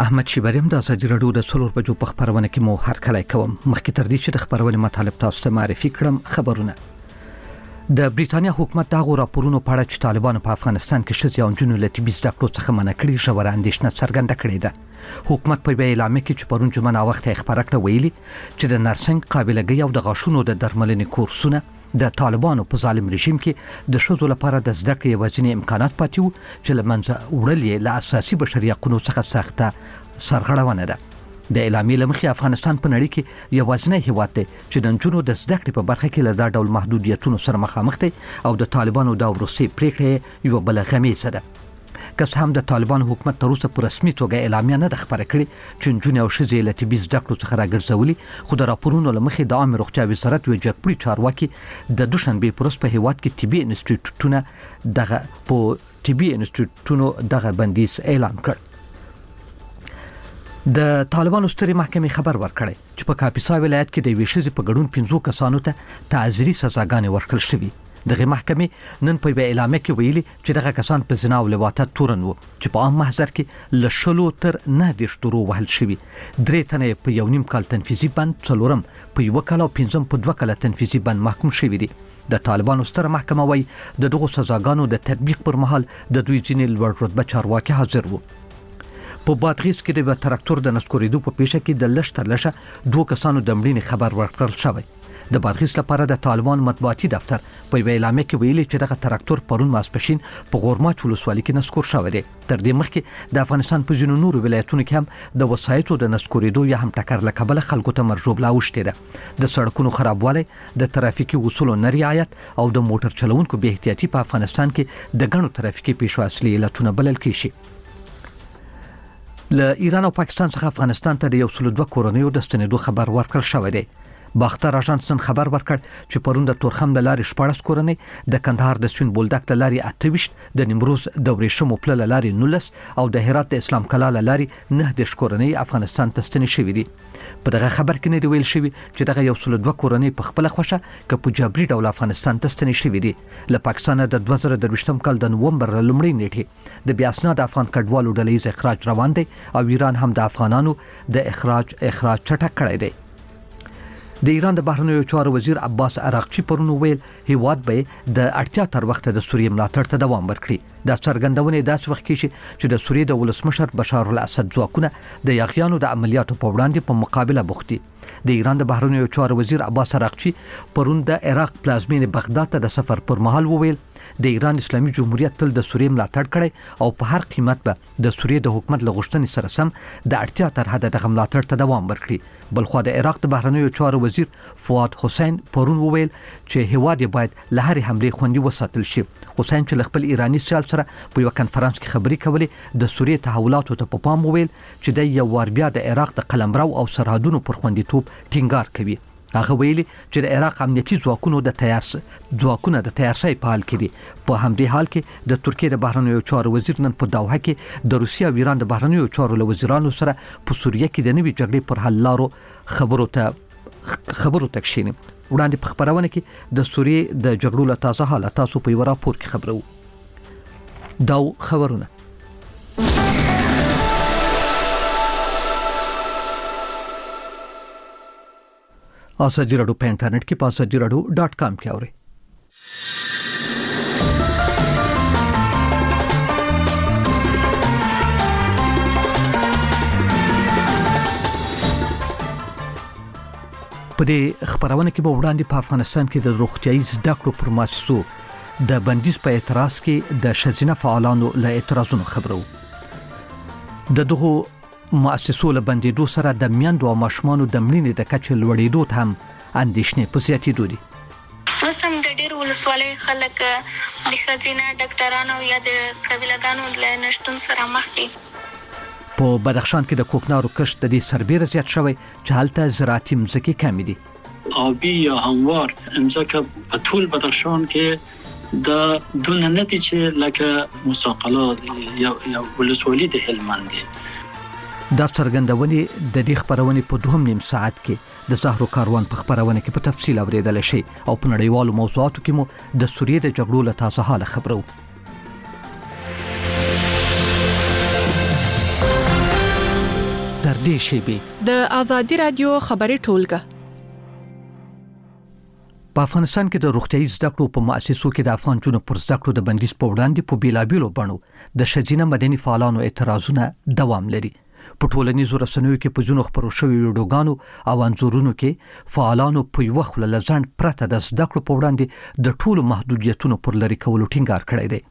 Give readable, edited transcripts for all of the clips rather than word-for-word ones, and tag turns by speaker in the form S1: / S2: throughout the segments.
S1: احمد شیبریم د ازادي رادیو د څلور بجو په خبرونه کې مو هرکلی کوم. مخکې تر دې چې د خبرونه مطالب تاسو ته معرفي کړم، خبرونه د بریټانیا حکومت دغه راپورونو په اړه چې طالبانو په افغانستان کې ښځې او نجونې له طبي زده کړو څخه منع کړي ژوره اندېښنه څرګنده کړې ده. حکومت په اعلامیه کې چې پرون جمعه وخت یې خبره کړه ویلي چې د نرسنګ قابلګۍ او د غاښونو د درملنې کورسونه د طالبانو په ظالم رژیم کې د ښځو لپاره د زده کړې یوازینی امکانات پاتې وو چې له منځه وړل یې له اساسي بشري حقوقو څخه سخته سرغړونه ده. د اعلامیې له مخې افغانستان په نړۍ کې یوازینی هیواد دی چې د نجونو د زده کړې په برخه کې له دا ډول محدودیتونو سره مخامخ دی او د طالبانو د وروستي پریکړې یو بل غمیزه ده. که څه هم د طالبان حکومت تر اوسه په رسمي توګه اعلامیه نه ده خبره کړې چې نجونې او ښځې له طبي زده کړو څخه راګرځولي، خو د راپورونو له مخې د عامه روغتیا وزارت یو جګپوړي چارواکي د دوشنبې په ورځ په هیواد کې طبي انسټیټیوټونو دغه بندیز اعلان کړ. د طالبانو سترې محکمې خبر ورکړی چې په کاپیسا ولایت کې د یوې ښځې په ګډون 15 کسانو ته تعزیري سزاګانې ورکړل شوې. دغه محکمې نن په اعلامیه کې ویلي چې دغه کسان په زنا او لواطت تورن وو چې په عام محضر کې له 10 تر 9 تورو وهل شوي. 3 تنه په 1.5 کال تنفیذي بند، 4 په 1 کال او 5 په 2 کال تنفیذي بند محکوم شوي دي. د طالبانو ستره محکمه وايي د دغه سزاګانو د تطبیق پر مهال د دوی ځینې لوړ رتبه چارواکي حاضر وو. په بادغیس کې د تراکتور د نسکورېدو په پیښه کې د لږ تر لږه 2 کسانو د مړینې خبر ورکړل شوی. د بادغیس لپاره د طالبان مطبوعاتي دفتر په اعلامیه کې ویلي چې دغه تراکتور پرون ماسپښین په غورماچ ولسوالۍ کې نسکور شوی دی. تر دې مخکې د افغانستان په ځینو نورو ولایتونو کې هم د وسایطو د نسکورېدو یا هم ټکر له کبله خلکو ته مرجوبله اوښتې ده. د سړکونو خرابوالی، د ترافیکي اصولو نه رعایت او د موټر چلوونکو بې احتیاطي په افغانستان کې د ګڼو ترافیکي پیښو اصلي علتونه بلل کېږي. له ایران او پاکستان څخه افغانستان ته د 102 کورنیو د ستنېدو خبر ورکړل شوی دی. باختر اژانس نن خبر ورکړ چې پرون د تورخم له لارې 14 کورنۍ، د کندهار د سوین بولدک له لارې 28، د نیمروز د ورېښمو پله له لارې 19 او د هرات د اسلام کلا له لارې 9 کورنۍ افغانستان ته ستنې شوې دي. په دغه خبر کې نه دی ویل شوی چې دغه 102 کورنۍ په خپل خوښه که په جبري ډول افغانستان ته ستنې شوې دي. له پاکستان د 2023 کال د نومبر لومړۍ نیټې د بیا اسناد افغان کډوالو ډلهیز اخراج روان دی او ایران هم د افغانانو د اخراج چټک کړی دی. د ایران د بهرنیو چارو وزیر عباس عراقچی پرون ویل هیواد به د اړتیا تر وخت د سوریې ملاتړ ته دوام ورکړي. د څرګندونې داس وخت کې چې د سوریې د ولسمشر بشار الاسد ځواکونه د یاغیانو د عملیاتو په وړاندې په مقابله بوخت دي. د ایران د بهرنیو چارو وزیر عباس عراقچی پرون د عراق پلازمینې بغداد ته د سفر پر مهال وویل د ایران اسلامي جمهوریت تل د سوریې ملاتړ کړي او په هر قیمت به د سوریې د حکومت له غوښتنې سره سم د اړتیا تر حده د ملاتړ ته دوام ورکړي. بلخو د عراق د بهرنیو چارو وزیر فؤاد حسین پرون وویل چې هیواد باید له هرې حملې خوندي وساتل شي. حسین چې خپل ایرانی سیال سره په یو کنفرانس کې خبرې کولې د سوریې تحولاتو ته په پام وویل چې د یو وار بیا د عراق د قلمرو او سرحدونو پر خوندیتوب ټینګار کوي. هغه ویلي چې د عراق امنیتي ځواکونه د تیارسۍ په حال کې دي. په همدې حال کې د ترکیې د بهرنیو چارو وزیر نن په دوحه کې د روسیې او ایران د بهرنیو چارو له وزیرانو سره په سوریه کې د نوي جګړې پر حل لارو خبرو ته کښیني. وړاندې په خبرونه کې د سوریې د جګړو له تازه حالت تاسو په یو راپور کې خبرو. دا خبرونه ازادي رادیو په انټرنیټ کې په azadiradyo.com کې اورئ. په دې خبرونه کې به وړاندې په افغانستان کې د روغتيایي زده کړو پر مؤسسو د بندیز په اعتراض کې د ښځینه فعالانو له اعتراضونو خبرو. د دغه مؤسسو له بندیدو سره د میندو او ماشومانو د مړینې د کچې لوړېدو ته هم اندېښنې په زیاتېدو دي.
S2: اوس هم د ډېر ولسوالۍ خلک د ښځینه ډاکټرانو یا د قبیله‌ګانو له نشتون سره مخ دي.
S1: په بدخشان کې د کوکنارو کښت د دې سربېره زیات شوی چې هلته زراعتي مځکې کمې دي.
S3: آبی یا هموار مځکه په ټول بدخشان کې د دونه نتیجه لکه مساقلات یا ولسوالۍ د هلمند دي.
S1: دا څرګندونې د دې خبرونې په 2.5 ساعت کې د زهرو کاروان په خبرونه کې په تفصیل اوریدل شي او په نړیوالو موضوعاتو کې مو د سوریې د جګړو له تازه حاله خبرو. نږدې شي.
S4: د آزادي رادیو خبري ټولګه.
S1: په افغانستان کې د روغتیايي زده کړو په مؤسسو کې د افغان جنونو پر زده کړو د بندیز په وړاندې په بیلابیلو بڼو د ښځینه مدني فعالانو اعتراضونه دوام لري. په ټولنیزو رسنیو کې په ځینو خبرو شوی ویډیوګانو او انځورونو کې فعالانو په یو خپل لزند پرته د زده کړو په وړاندې د ټولو محدودیتونو پر لری کولو ټینګار کړی دی.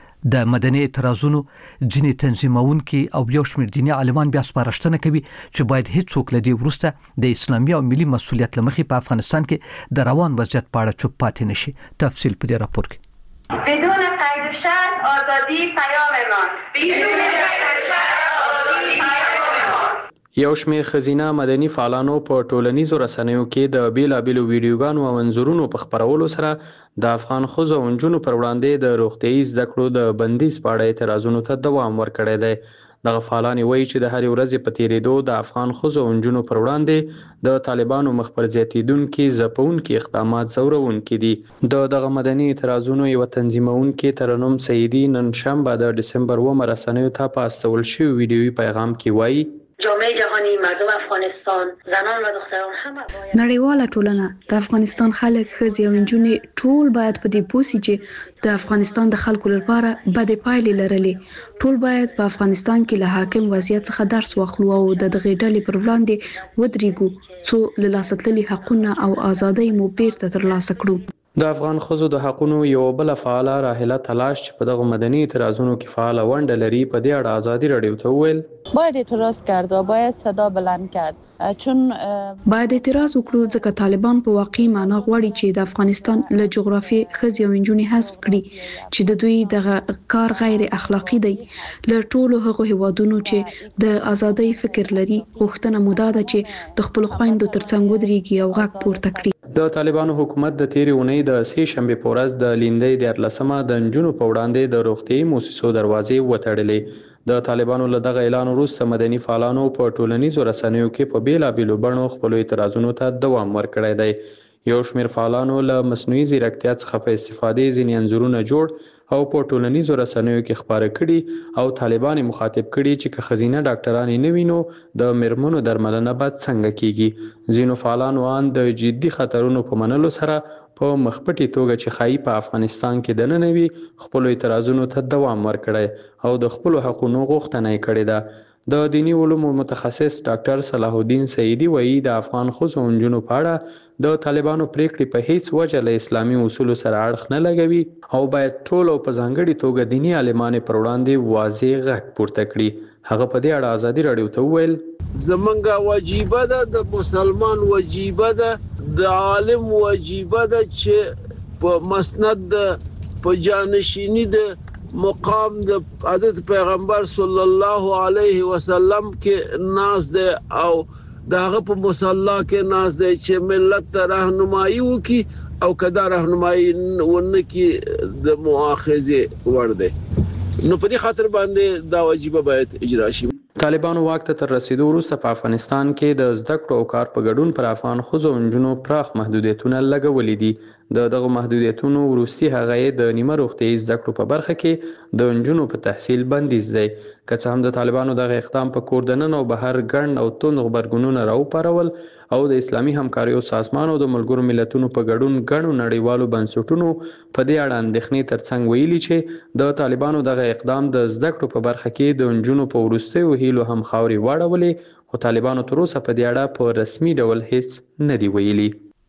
S1: د مدني اعتراضونو ځینې تنظیمونکي او یو شمېر دیني عالمان بیا سپارښتنه کوي چې باید هیڅوک له دې وروسته د اسلامي او ملي مسؤلیت لمخې په افغانستان کې د روان وضعیت په اړه چوپ پاتې نشي. تفصیل په دې راپور کې.
S5: بدون قید و شرط آزادی پیام ماست. بدون قید و شرط آزادی پیام ماست.
S6: یو شمېر ښځینه مدني فعالانو په ټولنیزو رسنیو کې د بیلابیلو ویډیوګانو او انځورونو په خپرولو سره د افغان ښځو او نجونو پر وړاندې د روغتیايي زده کړو د بندیز په اړه اعتراضونو ته دوام ورکړی دی. دغه فعالانې وایي چې د هرې ورځې په تیریدو د افغان ښځو او نجونو پر وړاندې د طالبانو مخ پر زیاتېدونکي ځپونکي اقدامات ځورونکي دي. دغه مدني اعتراضونو یو تنظیمونکي ترنم سعیدي نن شنبه د ډسمبر 9 رسنیو ته په استول شوي ویډیویي پیغام کې وایي
S5: جامعه جهانی، مردم افغانستان، زنان و دختران همه باید
S7: نړیواله ټولنه د افغانستان خلک، ښځې او نجونې ټول باید په دې پوه شي چې د افغانستان د خلکو لپاره بدې پایلې لرلې. ټول باید په افغانستان کې له حاکم وضعیت څخه درس واخلو او د دغې ډلې پر وړاندې ودرېږو څو له لاسه تللي حقونه او ازادۍ مو بیرته ترلاسه کړو.
S6: د افغان ښځو د حقونو یو بل فعاله راحله تلاش چې په دغه مدني اعتراضونو کې فعاله ونډه لري په دې اړه آزادي رادیو ته وویل
S8: باید اعتراض کرد و باید صدا بلند کرد چون
S7: باید اعتراض وکړو ځکه طالبان په واقعي معنا غواړي چې د افغانستان له جغرافیې ښځې او نجونې حذف کړي چې د دوی دغه کار غیر اخلاقی دی. له ټولو هغو هیوادونو چې د ازادۍ فکر لري غوښتنه مو دا ده چې د خپل خویندو ترڅنګ ودرېږي او غږ پورته کړي.
S6: د طالبانو حکومت د تیرې اونۍ د سې شنبې په ورځ د لیندۍ 14مه د نجونو په وړاندې د روغتیايي مؤسسو دروازې وتړلې. د طالبانو له دغه اعلان وروسته مدني فعالانو په ټولنیزو رسنیو کې په بیلابیلو بڼو خپلو اعتراضونو ته دوام ورکړی دی. یو شمېر فعالانو له مصنوعي ځیرکتیا څخه په استفادې ځینې انځورونه جوړ او په ټولنیزو رسنیو کې خپاره کړي او طالبان مخاطب کړي چې که ښځینه ډاکټرانې نه وي نو د میرمنو درملنه باید څنګه کیږي. ځینو فعالانو ان د جدي خطرونو په منلو سره په مخپټي توګه چې خایي په افغانستان کې دننه وي خپل اعتراضونو ته دوام ورکړي او د خپل حقوقو غوښتنه یې کړې ده. د دینی علومو متخصص ډاکټر صلاح الدین سعیدي وایي د افغان ښځو او نجونو په اړه د طالبانو پریکړې په هیڅ وجه له اسلامي اصولو سره اړخ نه لګوي او باید ټول او په ځانګړي توګه دینی عالمان پر وړاندې واضح غږ پورته کړي. هغه په دې اړه آزادي رادیو ته وویل
S9: زمونږه واجبه ده، د مسلمان واجبه ده، د عالم واجبه ده چې په مسند په جانشینی د مقام د حضرت پیغمبر صلی الله علیه وسلم کې ناز ده او دغه په مصلا کې ناز ده چې ملت ته راهنمایي وکړي او کدا راهنمایي ونه کې د مؤاخذه ور ده. نو په دې خاطر باندې دا واجب باید اجرا شي.
S6: طالبانو واک ته تر رسیدو وروسته په افغانستان کې د زده کړو او کار په ګډون پر افغان ښځو او نجونو پراخ محدودیتونه لګولې دي. دغه محدودیتونو وروستي هغه د نیمه روغتیايي زده کړو په برخه کې د نجونو په تحصیل بندیز دی. که څه هم د طالبانو دغه اقدام په کور دننه او بهر ګڼ او توند غبرګونونه راوپارول او د اسلامي همکاریو سازمان او د ملګرو ملتونو په ګډون ګڼو نړیوالو بنسټونو په دې اړه اندېښنې ترڅنګ ویلي چې د طالبانو دغه اقدام د زده کړو په برخه کې د نجونو په وروستیو هیلو هم خاورې واړولې، خو طالبانو تر اوسه په دې اړه په رسمي ډول هیڅ نه دی ویلي.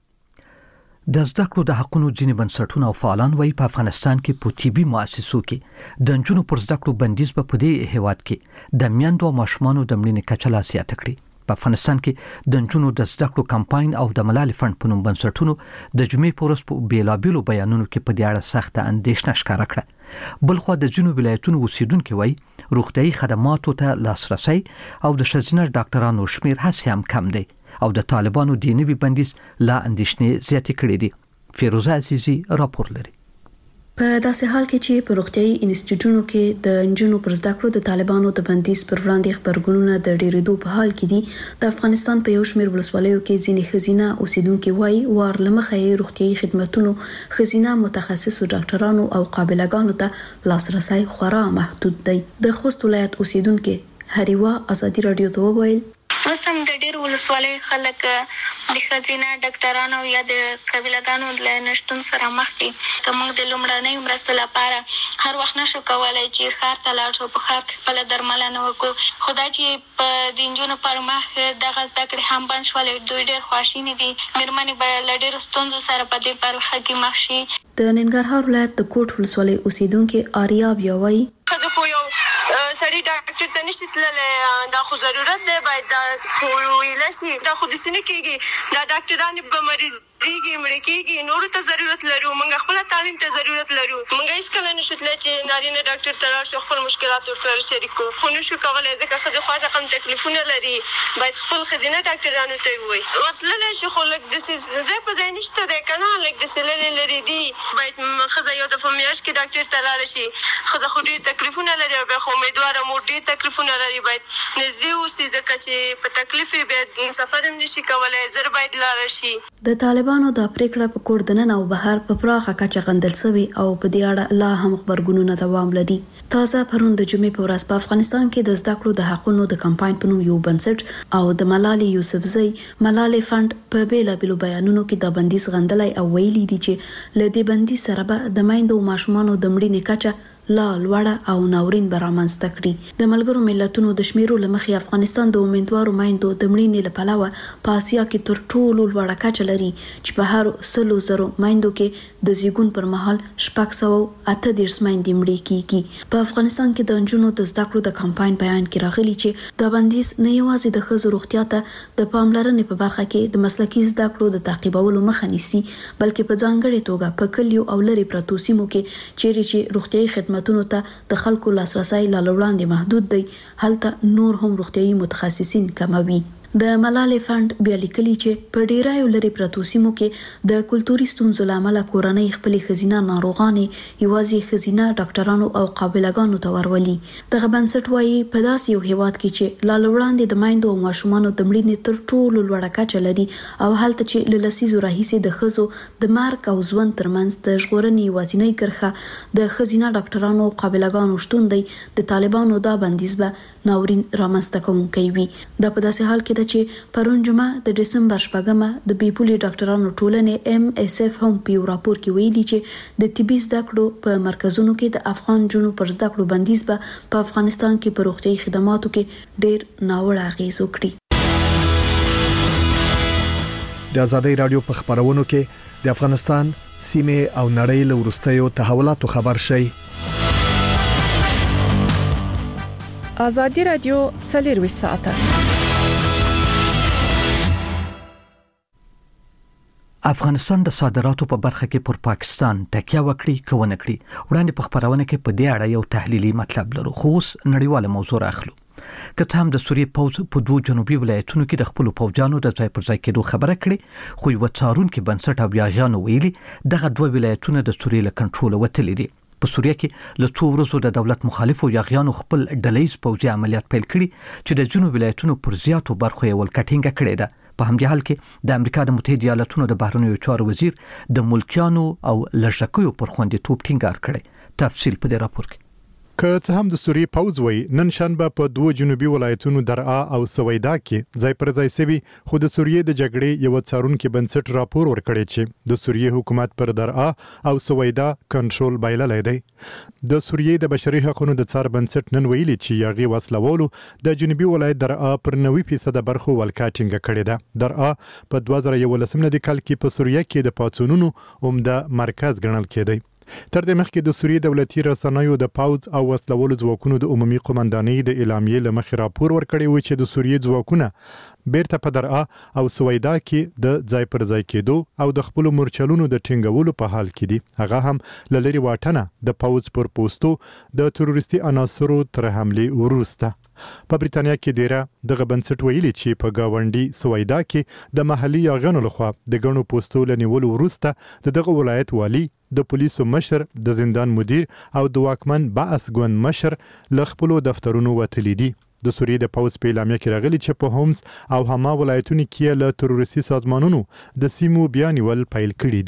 S1: د زده کړو د حقونو ځینې بنسټونه او فعالان وایي په افغانستان کې په طبي مؤسسو کې د نجونو پر زده کړو بندیز په دې هیواد کې د میندو او ماشومانو د مړینې کچه لا زیاته کړې. په افغانستان کې د نجونو د زده کړو کمپاین او د ملالۍ فند په نوم بنسټونو د جمعې په ورځ په بیلابیلو بیانونو کې په دې اړه سخته اندېښنه ښکاره کړه. بلخو د ځینو ولایتونو اوسیدونکو وایي روغتیايي خدماتو ته لاسرسي او د ښځینه ډاکټرانو شمیر هڅې هم کم دی او د طالبانو د نوي بندیز لا اندېښنې زیاتې کړې دي. فیروزه عزیزی راپور لري.
S7: په داسې حال کې چې په روغتیايي انسټیټیوټونو کې د نجونو پر زده کړو د طالبانو د بندیز پر وړاندې خبرګونونه د ډیرېدو په حال کې دي، د افغانستان په یو شمېر ولسوالیو کې ځینې ښځینه اوسیدونکو وایي وار لمخه یې روغتیايي خدماتونو ښځینه متخصصو ډاکټرانو او قابلګانو ته لاسرسي خورا محدود دی. د خوست ولایت اوسیدونکو هریوا آزادي رادیو ته وویل
S2: اوس هم د ډېر ولسوالۍ خلک د ښځینه ډاکټرانو یا د قبیلهګانو له نشتون سره مخ دي. که موږ د لومړنۍ مرستې لپاره هر وخت نشو کولی چې ښار ته لاړ شو، په ښار کې خپله درملنه وکړو، خو دا چې په د نجونو پر مخ دغه زده کړې هم بند شولې، دوی ډېر خواشیني دي. مېرمنې به له ډېرو ستونزو سره په دې برخه کې مخ شي.
S7: د ننګرهار ولایت د کوټ ولسوالۍ اوسیدونکو آریا بیا وایي
S10: خځه خو یو سړی ډاکټر ته نشي تللی، دا خو ضرورت دی، باید دا خو ویلی شي. دا خو داسې نه کېږي، دا ډاکټران به مریض دیږي، مړه کېږي، نورو ته ضرورت لرو، موږ خپله تعلیم ته ضرورت لرو. موږ هېڅکله نشو تللی چې نارینه ډاکټر ته لاړ شو، خپل مشکلات ورسره شریک کړو، خو نشو کولی ځکه ښځې خواته کم تکلیفونه لري. باید خپل ښځینه ډاکټرانو ته یې ووایي ورتللی شي، خو لږ داسې ځای په ځای نشته دی که نه، لږ داسې لرې لرې دي. باید ښځه یو دفعه میاشت کې ډاکټر ته لاړه شي. ښځه خو ډېر تکلیفونه لري او بیا خو امیدواره مور ډېر تکلیفونه لري، باید نږدې اوسي ځکه چې په تکلیف یې بیا سفر هم نشي کولی، زر باید لاړه شي.
S7: د طالبانو دا پریکړه په کور دننه او بهر په پراخه کچه غندل شوې او په دې اړه لا هم خبرګونونه دوام لري. تازه پرون د جمعې په ورځ په افغانستان کې د زده کړو د حقونو د کمپاین په نوم یو بنسټ او د ملالۍ یوسفزۍ ملالۍ فند په بیلابېلو بیانونو کې د بندیز غندلای او ویلي دي چې له دې بندیز سره به د میندو او ماشومانو د مړینې کچه لا لوړه او ناورین برامنځته کړي. د ملګرو ملتونو د شمیرو له مخې افغانستان د امیدوارو میندو د مړینې له پلوه په اسیا کې تر ټولو لوړه کچه لري چې په هر 100,000 میندو کې د زیږون پر مهال 638 میندې مړې کیږي. په افغانستان کې د نجونو د زده کړو د کمپاین بیان کې راغلي چې د بندیز نه یوازې د ښځو روغتیا ته د پاملرنې په برخه کې د مسلکي زده کړو د تعقیبولو مخه نیسي، بلکې په ځانګړې توګه په کلیو او لرې پرتو سیمو کې چیرې چې روغتیايي خدماتونو ته د خلکو لاسرسي لا وړاندې محدود دی، هلته نور هم روغتیايي متخصصین کموي. د ملالۍ فند بیا لیکلي چې په ډیرایو لري پرتو سیمو کې د کلتوري ستونزو له امله کورنۍ خپلې ښځینه ناروغانې یوازې ښځینه ډاکټرانو او قابلهګانو ته ورولي. دغه بنسټ وایي په داسې یو هیواد کې چې لا وړاندې د میندو او ماشومانو د مړینې تر ټولو لوړه کچه لري او هلته چې له لسیزو راهیسې د ښځو د مرګ او ژوند ترمنځ د ژغورنې یوازینۍ کرښه د ښځینه ډاکټرانو او قابلهګانو شتون دی، د طالبانو دا بندیز به ناورین رامنځته کوونکی وي. دا په داسې حال کې ده چې پرون جمعه د ډسمبر 8 د بیپولي ډاکټرانو ټولنې MSF هم په یو راپور کې ویلي چې د طبي زده کړو په مرکزونو کې د افغان جنونو پر زده کړو بندیز به په افغانستان کې په روغتیايي خدماتو کې ډېر ناوړه اغېز وکړي.
S11: د ازادۍ رادیو په خبرونو کې د افغانستان سیمه او نړۍ له وروستیو تحولاتو خبر شي.
S4: ازادي رادیو 24 ساعته.
S1: افغانستان د صادراتو په برخه کې پر پاکستان تکیه وکړي کو نه کړي. وړاندې په خبرونه کې په دې اړه یو تحلیلي مطلب لرو، خو اوس نړیواله موضوع راخلو. که څه هم د سوریې پوځ په دوه جنوبي ولایتونو کې د خپل پوځیانو د ځای پر ځای کېدو خبره کړې، خو یو څارونکو بنسټ او یاغیانو ویلي دغه دوه ولایتونه د سوریې له کنټرول وتلي دي. په سوریه کې له څو ورځو د دولت مخالفو یاغیانو خپل ډلهیز پوځي عملیات پیل کړي چې د جنوب ولایتونو پر زیاتو برخو یې ولکټینګه کړې ده. په همدې حال کې د امریکا د متحده ایالاتونو د بهرنیو چارو وزیر د ملکیانو او لږکیو پر خوندیتوب ټینګار کړی. تفصیل په دې راپور کې.
S12: که څه هم د سوریې پوځ وایي نن شنبه په دوه جنوبي ولایتونو درعا او سویدا کې ځای پر ځای سوي، خو د سوریې د جګړې یو څارونکو بنسټ راپور ورکړی چې د سوریې حکومت پر درعا او سویدا کنټرول بایللی دی. د سوریې د بشري حقوقو د څار بنسټ نن ویلي چې یاغي وسلوالو د جنوبي ولایت درعا پر 90% برخو ولکاټینګ کړې ده. درعا په 2011 کال کې په سوریه کې د پاڅونونو عمده مرکز ګڼل کېده. تر دې مخکې د سوریې دولتي رسنیو د پاوځ او وسلوالو ځواکونو د عمومي قومندانۍ د اعلامیې له مخې راپور ورکړی و چې د سوریې ځواکونه بیرته په درعا او سویدا کې د ځای پر ځای کېدو او د خپل مورچلونو د ټینګولو په حال کې دي. هغه هم لری واټنه د پاوځ پر پوسټو د تروریستي عناصرو تر حمله وروسته. په بریتانیا کې ډیره دغه بنسټ ویلي چې په گاونډي سویدا کې د محلي یاغیانو لخوا د غنو پوسټو لنیولو وروسته دغه ولایت والی، د پولیسو مشر، د زندان مدیر او د واکمن بعث ګوند مشر له خپل دفترونو وتلي دي. د سوریې د پوځ په اعلامیه کې راغلي چې په هومز او هما ولایتونو کې له تروریستي سازمانونو د سیمو بیا نیول پیل کړي دي.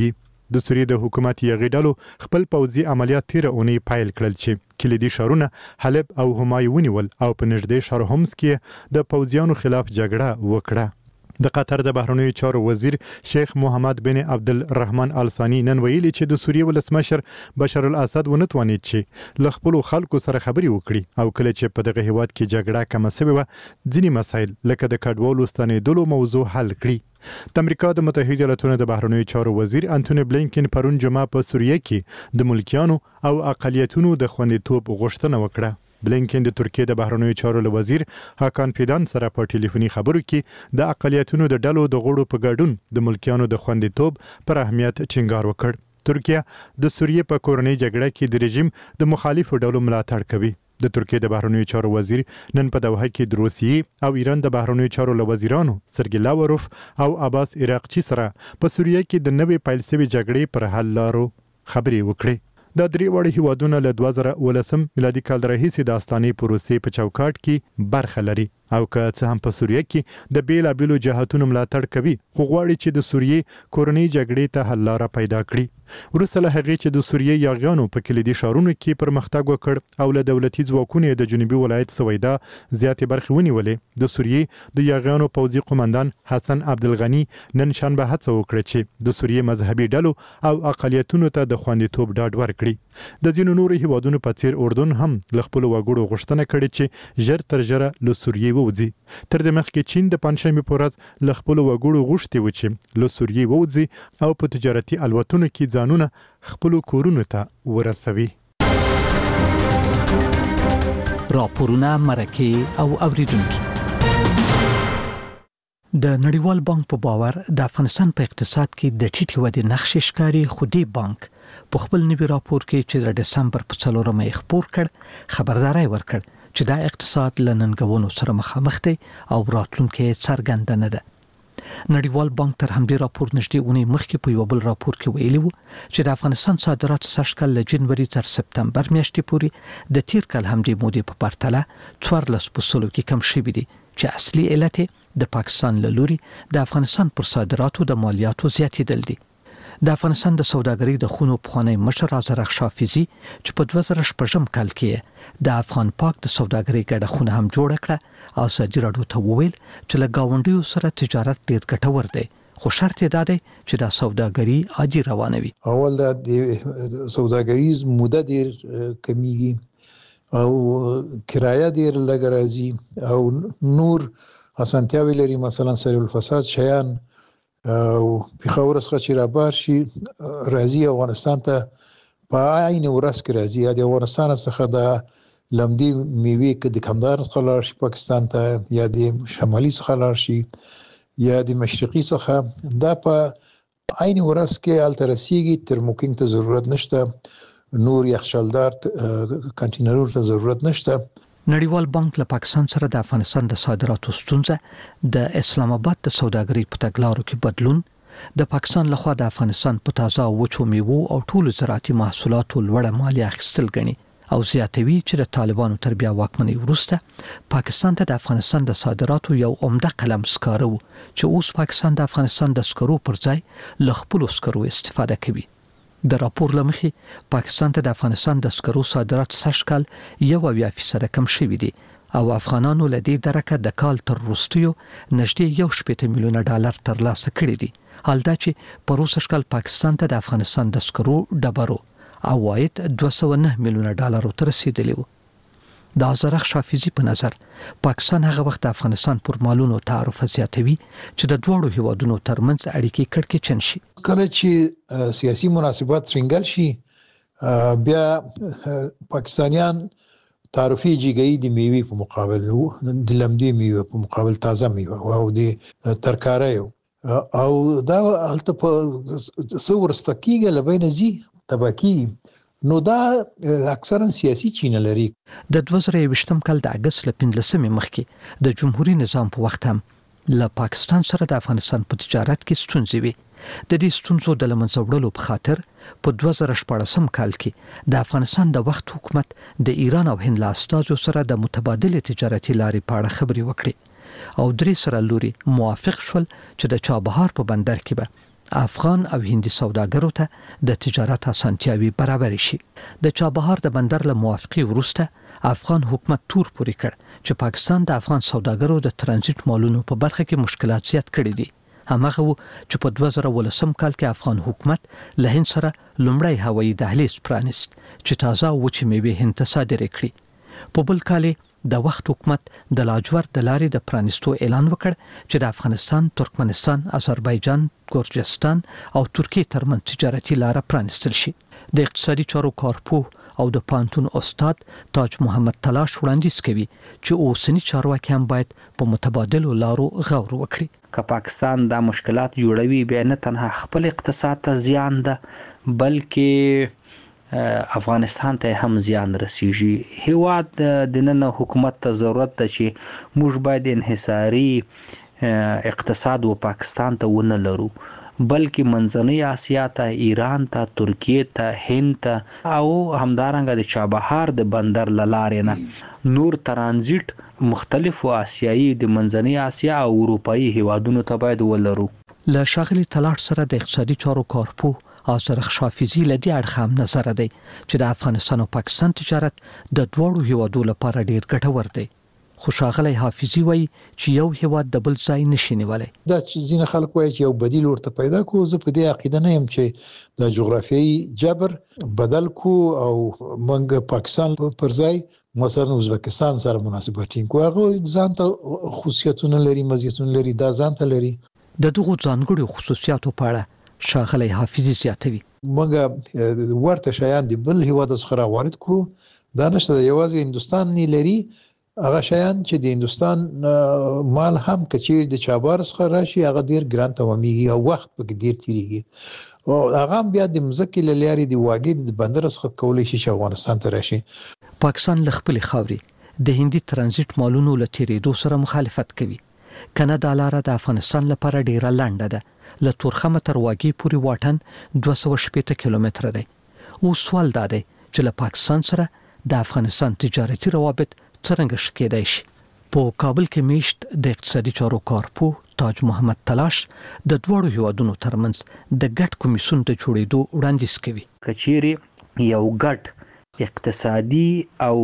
S12: د سوریې د حکومت یغې ډلو خپل پوځي عملیات تیر اونۍ پایل کړل چې کلیدي ښارونه حلب او همای ونیول او په نږدې ښار هومس کې د پوځیانو خلاف جګړه وکړه. د قطر د بهرنیو چارو وزیر شیخ محمد بن عبدالرحمن آل ثانی نن ویلي چې د سوریې ولسمشر بشار الاسد ونه توانید چې له خپلو خلکو سره خبرې وکړي او کله چې په دغه هیواد کې جګړه کمه شوې وه ځینې مسایل لکه د کډوالو ستنېدلو موضوع حل کړي. د امریکا د متحده ایالاتونو د بهرنیو چارو وزیر انټونی بلینکن پرون جمعه په سوریه کې د ملکیانو او اقلیتونو د خوندیتوب غوښتنه وکړه. بلینکن د ترکیې د بهرنیو چارو وزیر هاکان فیدان سره په ټلیفوني خبرو کې د اقلیتونو د ډلو د غړو په ګډون د ملکیانو د خوندیتوب پر اهمیت ټینګار وکړ. ترکیه د سوریې په کورنۍ جګړه کې د رژیم د مخالفو ډلو ملاتړ کوي. د ترکیې د بهرنیو چارو وزیر نن په دوحه کې د روسیې او ایران د بهرنیو چارو وزیرانو سرګی لاوروف او عباس عراقچی سره په سوریه کې د نوې پیل شوې جګړې پر حل لارو خبرې وکړې. د درې وړ هیوادونو له 2019 میلادي کال راهیسې د استانې پروسې په چوکاټ کې برخه لري او که څه هم په سوریه کې د بیلابیلو جهاتونو ملاتړ کوي خو غواړي چې د سوریې کورنۍ جګړې ته حل لاره پیدا کړي. وروسته له هغې چې د سوریې یاغیانو په کلیدي ښارونو کې پرمختګ وکړ او له دولتي ځواکونو د جنوبي ولایت سویدا زیاتې برخې ونیولې د سوریې د یاغیانو پوځي قومندان حسن عبدالغني نن شنبه هڅه وکړه چې د سوریې مذهبي ډلو او اقلیتونو ته د خوندیتوب ډاډ ورکړي. د ځینو نورو هیوادونو په څیر اردن هم له خپلو وګړو غوښتنه کړې چې ژر تر ژره له سوریې ووځي. تر دې مخکې چین د پنځشنبې په ورځ له خپلو وګړو غوښتي و چې له سوریې ووځي او په تجارتي الوتنو کې ځانونه خپلو کورونو ته ورسوي.
S1: راپورونه مرکه او اوریدونکي. د نړیوال بانک په باور د افغانستان په اقتصاد کې د ټیټې ودې نقشې ښکاري خو دې بانک په خپل نوي راپور کې چې د دسمبر په 4 خپور کړ خبرداري ورکړ چې دا اقتصاد له ننګونو سره مخامخ دی او راتلونکي څرګند نه ده. نړیوال بانک تر همدې راپور نږدې اونۍ مخکې په یو بل راپور کې ویلي وو چې د افغانستان صادرات سږ کال له جنوري تر سپتمبر میاشتې پورې د تیر کال همدې مودې په پرتله 14% کې کم شوي دي چې اصلي علت د پاکستان له لوري د افغانستان پر صادراتو د مالیاتو زیاتېدل دي. د افغانستان د سوداګرۍ د خونو پخوانی مشر ازرق شافیزي چې په 2016 کال کې د افغان پاک د سوداګرۍ ګډه خونه هم جوړ کړه او ازادي راډیو ته وویل چې له گاونډیو سره تجارت ډیر ګټور دی خو شرط یې دا دی چې د سوداګرۍ عادي روانه وي.
S13: اول د سوداګریز موده ډیر کمیږي او کرایه ډیر لږ راځي او نور اسانتیاوي لري مثلا سریع الفساد شیان او پیښور څخه چې رابار شي راځي افغانستان ته په عین ورځ کې راځي د افغانستان څخه د لمدي میوه کې د کندهار څخه لار شي پاکستان ته یا د شمالي څخه لار شي یا د مشرقي څخه دا په عین ورځ کې الترسيږي ترموکینګ ته ضرورت نشته نور یخچالدار کنټینرونو ته ضرورت نشته.
S1: نړیوال بانک له پاکستان سره د افغانستان د صادراتو ستونزه د اسلام آباد د سوداګرۍ په تګلارو کې بدلون د پاکستان لخوا د افغانستان په تازه وچو میوو او ټولو زراعتي محصولاتو لوړه مالیه اخیستل غني او زیاتوي چې د طالبانو تر بیا واکمنۍ وروسته پاکستان ته د افغانستان د صادراتو یو عمده قلم سکارو چې اوس پاکستان د افغانستان د سکرو پر ځای له خپلو سکرو استفاده کوي. د راپور لمخې پاکستان ته د افغانستان د سکرو صادرات سږ کال 1% کم شوي دي او افغانانو له دې درکه د کال تر وروستیو نږدې 1.8 میلیونه ډالر ترلاسه کړي دي. حال دا چې په روسي کال پاکستان ته د افغانستان د سکرو ډبرو عواید 209 میلیونه ډالر ته رسیدلی وو. د ازرق شافیزي په نظر پاکستان هغه وخت د افغانستان پر مالونو تعرف زیاتوي چې د دوړو هیوادونو ترمنځ اړیکې کړکېچن شي.
S13: کله چې سیاسي مناسبات څنګه شي بیا پاکستانیان تعرفي جګړې د میوه په مقابل د لمدي میوه په مقابل تازه میوه او د ترکارۍ او دا هلته په څورسته کېږي لبین زی تباکی نو دا اکثرا سیاسي چینه لري.
S1: د 2020 کال د اگست ل 15 مخکې د جمهوریت نظام په وخت هم له پاکستان سره د افغانستان په تجارت کې ستونزې وي. د دې ستونزو د لمنځه وړلو په خاطر په 2014 کال کې د افغانستان د وخت حکومت د ایران او هند له استازو سره د متبادل تجارتي لارې په اړه خبرې وکړې او درې سره لوري موافق شول چې د چابهار په بندر کې به افغان او هندي سوداګرو ته د تجارت اسانتیاوي برابر شي. د چابهار د بندر له موافقه وروسته افغان حکومت تور پوری کړ چې پاکستان د افغان سوداګرو د ترانزیت مالونو په برخه کې مشکلات زیات کړي دي. همغه و چې په 2018 کال کې افغان حکومت له هند سره لومړی هوایي دهلیز پرانیست چې تازه وچې میوې هند ته صادرې کړي. په بل کال د وخت حکومت د لاجورد د لارې د پرانیستو اعلان وکړ چې د افغانستان، ترکمنستان، آذربایجان، ګورجستان او ترکیه ترمنځ تجارتي لار پرانیستل شي. د اقتصادي چارو کارپوه او د پانتون استاد تاج محمد تلاش وړاندیز کوي چې اوسنی چارواکي هم باید په متبادلو لارو غور وکړي.
S14: که پاکستان دا مشکلات جوړوي بیا نه تنها خپل اقتصاد ته زیان ده بلکې افغانستان ته هم زیان رسیږي. هیواد د نن حکومت ته ضرورت ده چې موږ باید انحصاري اقتصاد و پاکستان ته ونه لرو بلکې منځنۍ آسیا ته، ایران ته، ترکیه ته، هند ته او همدارنګه د چابهار د بندر لارې نه نور ترانزیت مختلفو آسیایي د منځنۍ آسیا او اروپایي هیوادونو ته باید ولرو.
S1: له شاغلي تلاش سره د اقتصادي چارو کارپوه آزرخ شافیزی لدی اړخ هم نظر دی چې د افغانستان او پاکستان تجارت د دوړو هیوادو لپاره ډیر ګټور دی. خو شاغلی حافظي وایي چې یو هیواد د بل ځای نشي نیولای.
S13: دا چې ځینې خلک وایي چې یو بدیل ورته پیدا کو، زه په دې عقیده نه یم چې د جغرافیایي جبر بدل کو او موږ پاکستان پر ځای مثلا ازبکستان سره مناسبت ټینګ کو. هغه ځان ته خصوصیتونه لري، مزیتونه لري، دا ځان ته لري.
S1: د دغو ځانګړو خصوصیاتو په اړه شاغلی حافظي زیاتوي.
S13: موږ ورته شیان د بل هیواد څخه راوارد کړو، دا نشته یوازې هندستان نه لري. هغه شیان چې د هندستان مال هم کچیر د چابهار څخه راشي هغه ډیر ګران تواميږي او وخت په ډیر تیریږي او هغه بیا د مزکه لاري د واګې د بندر څخه کولای شي چې افغانستان ته راشي.
S1: پاکستان له خپل خاورې د هندي ترانزیت مالونو له تیریدو سره مخالفت کوي. کنه د لار د افغانستان لپاره ډیره لنډه ده، له تورخم تر واګې پورې واټن 280 کیلومتره دی. او سوال دا دی چې له پاکستان سره د افغانستان تجارتي روابط څنګه شکېدای شي. په کابل کې میشت د اقتصادي چارو کارپوه تاج محمد تلاش د دوړو هیوادونو ترمنځ د ګډ کمیسیون د جوړېدو وړاندیز کوي.
S14: کچيري یو ګډ اقتصادي او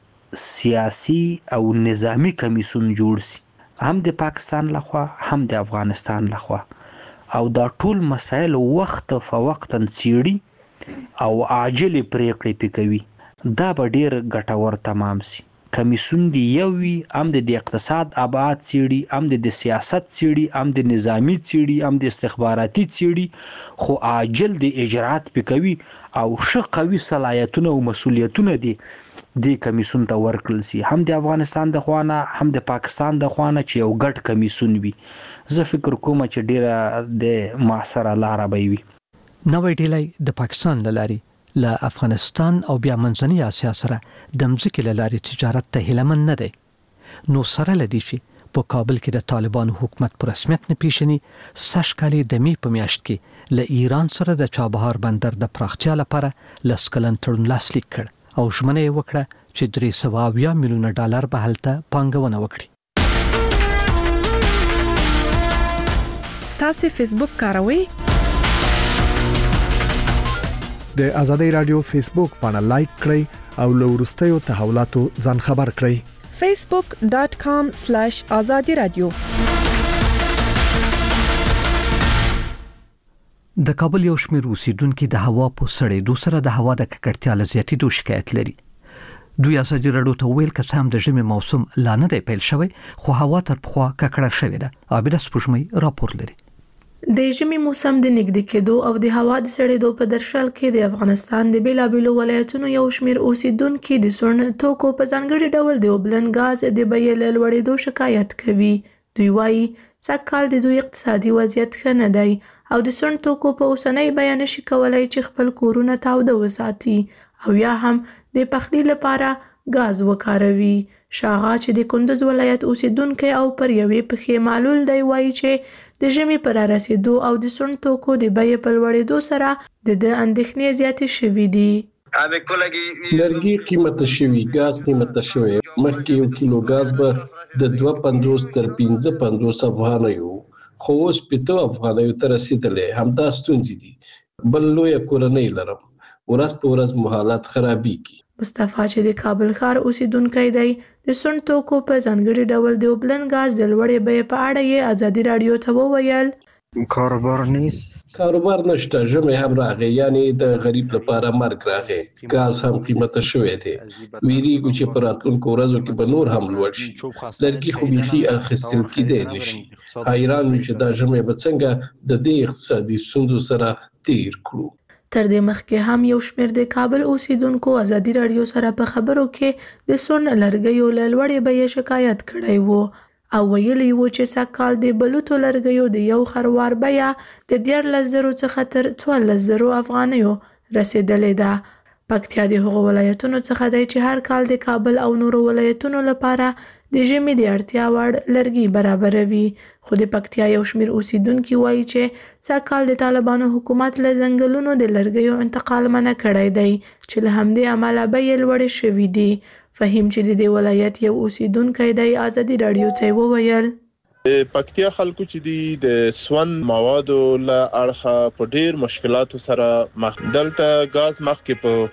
S14: سیاسي او نظامی کمیسیون جوړ شي، هم د پاکستان لخوا هم د افغانستان لخوا، او دا ټول مسایل وخت په وخت څیړي او عاجل پریکړې پکوي. دا به ډیر ګټور تمام شي. کمیسیون دی یوي هم د اقتصاد ابعاد څیړي، هم د سیاست څیړي، هم د نظامی څیړي، هم د استخباراتي څیړي، خو عاجل د اجرات پکوي او ښه قوي صلاحیتونه او مسولیتونه دي د کمیسیون ته ورکړل شي، هم د افغانستان د خوانه هم د پاکستان د خوانه چې یو ګډ کمیسیون وي. زه فکر کوم چې ډیره د معاصره لار به وي.
S1: نوې ډیلې د پاکستان لاري له افغانستان او بیا منځنۍ آسیا سره د مځکې له لارې تجارت ته هیلمن نه دی. نو سره لدی شي په کابل کې د طالبانو حکومت پر رسمیت نه پیژني. سږ کال د می په میاشت کې له ایران سره د چابهار بندر د پراختیا لپاره لسکلن تړون لاسلیک کړ او ژمنه یې وکړه چې $370 میلیونه به هلته پانګونه وکړي.
S4: تاسو فیسبوک کاروئ؟
S11: د ازادي رادیو فیسبوک باندې لایک کړئ او له ورستیو تحولاتو ځان خبر کړئ.
S4: facebook.com/azadi radio.
S1: د کابل یو شمېر اوسیدونکو د هوا په سړېدو سره د هوا د ککړتیا له زیاتېدو شکایت لري. دوی ازادي رادیو ته ویل چې هم د ژمي موسم لا نه دی پیل شوی، خو هوا تر پخوا ککړه شوې ده. عابد سپوږمۍ راپور لري.
S15: د ژمي موسم د نږدې کېدو او د هوا د سړېدو په درشل کې د افغانستان د بیلابیلو ولایتونو یو شمېر اوسیدونکو د سون توکو په ځانګړي ډول د اوبلن غاز د بیې له لوړېدو شکایت کوي. دوی وایي سږکال د دوی اقتصادي وضعیت ښه نه دی او د سون توکو په اوسنۍ بیه نشي کولای چې خپل کورونه تاوده وساتي او یا هم د پخلي لپاره غاز وکاروي. شاغا چې د کندز ولایت اوسیدونکو او پر یوې پخې معلول دی وایي چې د ژمي پر رسیدو او د سون توکو د بیې په لوړېدو سره د اندېښنې زیاتې شوې دي.
S9: لرګي قیمت شوی، غاز قیمت شوی. مخکې یو کیلو غاز به د 250 تر 550 افغانۍ وو، خو اوس 50 افغانۍ ته رسیدلې. همدا ستونزې دي. بل لوی کورنۍ لرم، ورځ په ورځ مو حالات خرابېږي.
S15: مصطفی چې د کابل ښار اوسیدونکی دی، د سون توکو په ځانګړي ډول د اوبلن غاز د لوړې بیې په اړه یې ازادي رادیو ته وویل
S16: کاروبار نیست.
S9: کاروبار نشته، ژمی هم راغی، یعنی د غریب لپاره مرګ راغی. غاز هم قیمته شوی دی. ویریږو چې په راتلونکو ورځو کې به نور هم لوړ شي. لرګي خو بیخي اخیستل کېدی نشي. حیران یم چې دا ژمی به څنګه د دې اقتصادي ستونزو سره تیر کړو.
S15: تر دې مخکې هم یو شمېر د کابل اوسیدونکو ازادي رادیو سره په خبرو کې د سون لرګیو له لوړې بیې شکایت کړی و او ویلي و چې سږکال د بلوطو لرګیو د یو خروار بیه د 14,000 څخه تر 14,000 افغانیو رسیدلې ده. پکتیا د هغو ولایتونو څخه دی چې هر کال د کابل او نورو ولایتونو لپاره د ژمي د اړتیا وړ لرګي برابروي. خو د پکتیا یو شمېر اوسیدونکي وایي چې سږکال د طالبانو حکومت له ځنګلونو د لرګیو انتقال منع کړی دی چې له همدې امله بیې لوړې شوي دي. فهیم چې د دې ولایت یو اوسیدونکی دی ازادي رادیو ته وویل
S17: پکتیا خلکو چې دی د سون موادو له اړخه په ډیر مشکلاتو سره مخ. دلته غاز مخکې په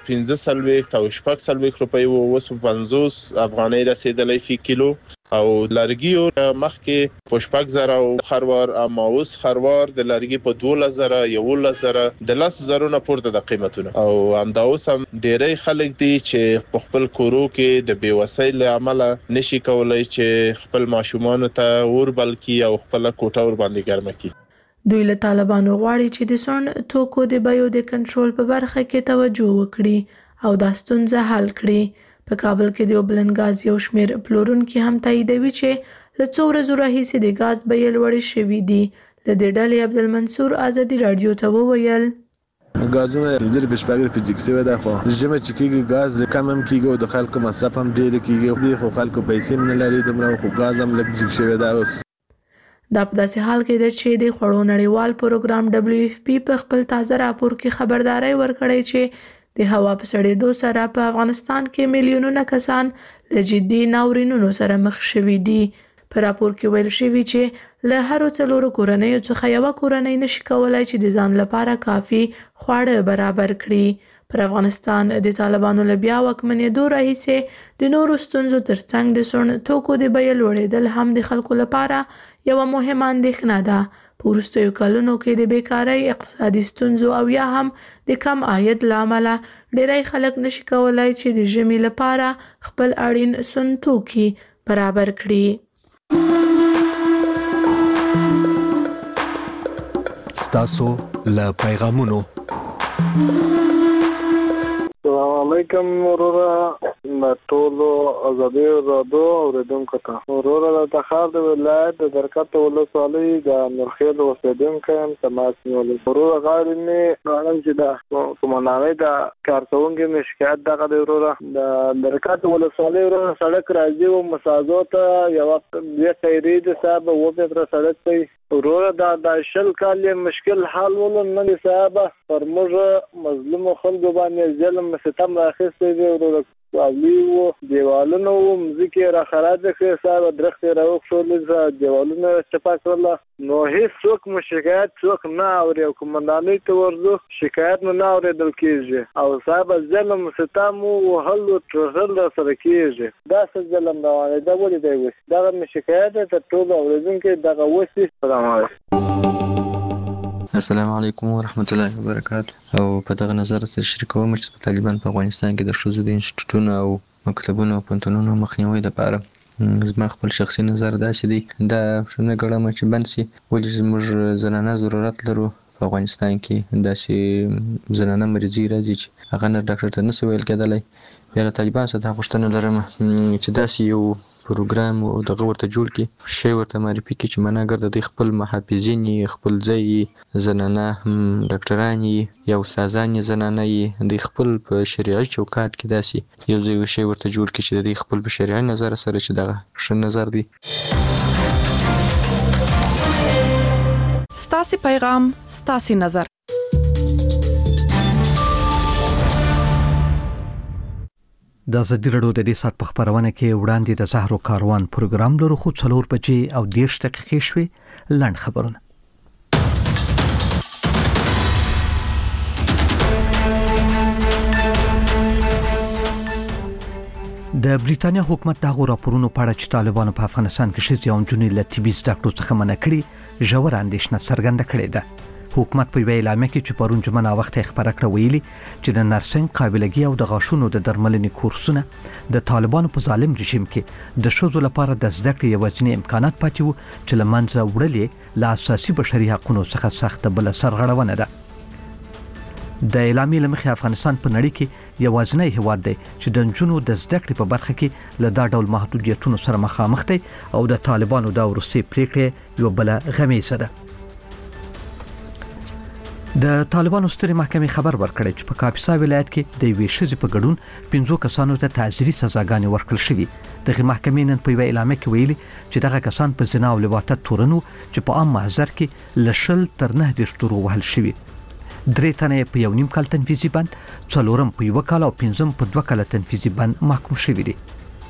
S17: 15 او 16 روپۍ او 50 افغانۍ رسیدلې فی کیلو او لرګیو مخکې په 16,000 او خروار اما اوس خروار د لرګي په 12,000 11,000 د 10,000 نه پورته د قیمتونه او همدا اوس هم ډیری خلک دي چې په خپل کورو کې د بیوسۍ له عمله نشي کولای چې خپل ماشومان ته اور بلکې او خپل کوټه ور باندې ګرمه کی.
S15: دوی له طالبانو غواړي چې د سون توکو د بیو د کنټرول په برخه کې توجه وکړي او دا ستونزه حل کړي. په کابل کې د اوبلن غاز یو شمېر پلورونکي هم تاییدوي چې له څو ورځو راهیسې د غاز بیې لوړې شوي دي. له دې ډلې عبدالمنصور ازادي رادیو ته وویل
S18: غازونه زیر بشپاګر په جګسوي ده خو ژمه چې کېږي غاز کم هم کېږي او د خلکو مصرف هم ډېر کېږي خو خلکو پیسې نه لري دومره خو غاز هم لږ جګسوي ده.
S15: دا په داسې حال کې ده چې د خوړو نړیوال پروګرام WFP په خپل تازه راپور کې خبرداري ورکړې چې د هوا په سړېدو سره په افغانستان کې میلیونونه کسان له جدي ناورینونو سره مخ شوي دي. په راپور کې ویل شوي چې له هرو 4 کورنیو څخه یوه کورنۍ نشي کولای چې د ځان لپاره کافي خواړه برابر کړي. پر افغانستان د طالبانو له بیا واکمنېدو راهیسې د نورو ستونزو ترڅنګ د سون توکو د بیې لوړېدل هم د خلکو لپاره یوه مهمه اندېښنه ده. په وروستیو کلونو کې د بیکارۍ، اقتصادي ستونزو او یا هم د کم عاید له امله ډېری خلک نشي کولای چې د ژمي لپاره خپل اړین سون توکي برابر کړي.
S11: ستاسو له پیغامونو
S19: السلام علیکم وروره ټولو ازادي رادیو اوریدونکو ته. وروره د تخار د ولایت د درکټ ولسوالۍ د نورخیل اوسیدونکی یم تماس نیولی. وروره غواړم چې د کومنامې د کارکوونکي مې شکایت دغه دی. وروره د درکټ ولسوالۍ وروره سړک راځي او مسازو ته یوه ټایرې د صاحب 2 متره سړک دی. وروره دا 20 کال مشکل حال ولر نه دی صاحب. پر موږ مظلوم خلکو باندې ظلم ستم راخسته دی. وروره والی وو دیوالونو مزیکي را خراب کړی صاحب. درخت راوښول دیوالونه چپا کړل. نو هیڅ څوک مو شکایت څوک نه اوري او کومندانۍ ته ورځو شکایت نه اورېدل کېږي او صاحب ظلم ستم وهل او ترسل سره کېږي. دا څه ظلم روان دی. دا ولې دی وس دغه مې شکایت ته ټول اوریدونکي دغه وسی. السلام علیکم.
S20: السلام علیکم ورحمت الله وبرکاته. او په دغه نظر سره شریکوم چې طالبان په افغانستان کې د ښځو د انسټیټوټونو او مکتبونو او پوهنتونونو مخنیوي لپاره زما خپل شخصي نظر داسې دی دا نه ګڼم چې بند سي. ولې زموږ زنانه ضرورت لرو په افغانستان کې داسې زنانه مریضي راځي چې هغه نه ډاکټر ته نشي ویل کېدلی. بیا له طالبان څخه دا غوښتنه لرم چې داسې یو پروګرام او دغه ورته جوړ کړي شی ورته معرفي کړي چې معنی ګر د دوی خپل محافظین خپل ځای زنانه ډاکټران یا استادان زنانه د خپل په شریعي چوکاټ کې داسې یو ځای شی ورته جوړ کړي چې د دوی خپل په شریعي نظر سره چې دغه ښه نظر دی.
S4: ستاسو پیغام ستاسو نظر.
S1: د ازادي راډیو د دې سات په خبرونه کې وړاندې د زهرو کاروان پروګرام لرو خو 4 بجې او 10 دقیقې شوي لاند خبرونه. د بریټانیا حکومت دغه راپورونو په اړه چې طالبانو په افغانستان کې ښځې او نجونې له طبي زده کړو څخه منع کړي ژور اندېښنه څرګنده کړې ده. حکومت په ویلي اعلامیه کې چې پرون جمعه نا وخت خبره کړې ویلي چې د نرسنګ قابلیتګي او د غاښونو د درملنې کورسونه د طالبانو په ظالم رژیم کې د ښځو لپاره د زده کړې یوازینی امکانات پاتې وو چې له منځه وړلې له اساسي بشري حقوقو څخه سخت بل سرغړونه ده. د اعلامیې لمخې افغانستان په نړۍ کې یوازینی هیواد دی چې د نجونو د زده کړې په برخه کې له دا ډول محدودیتونو سره مخامخ دی او د طالبانو د وروستي پریکړې یو بل غمیزه ده. د طالبانو سترې محکمې خبر ورکړی چې په کاپیسا ولایت کې د یوې ښځې په ګډون 5 کسانو ته تعزیري سزاګانې ورکړل شوې. دغه محکمې نن په یوه اعلامیه کې ویلي چې دغه کسان په زنا او لواطت تورنو چې په عام محضر کې له 0 تر 9 تورو وهل شوي. 3 تنه په 1.5 کال تنفیذي بند، 4 په 1 کال او 5 په 2 کال تنفیذي بند محکوم شوي دي.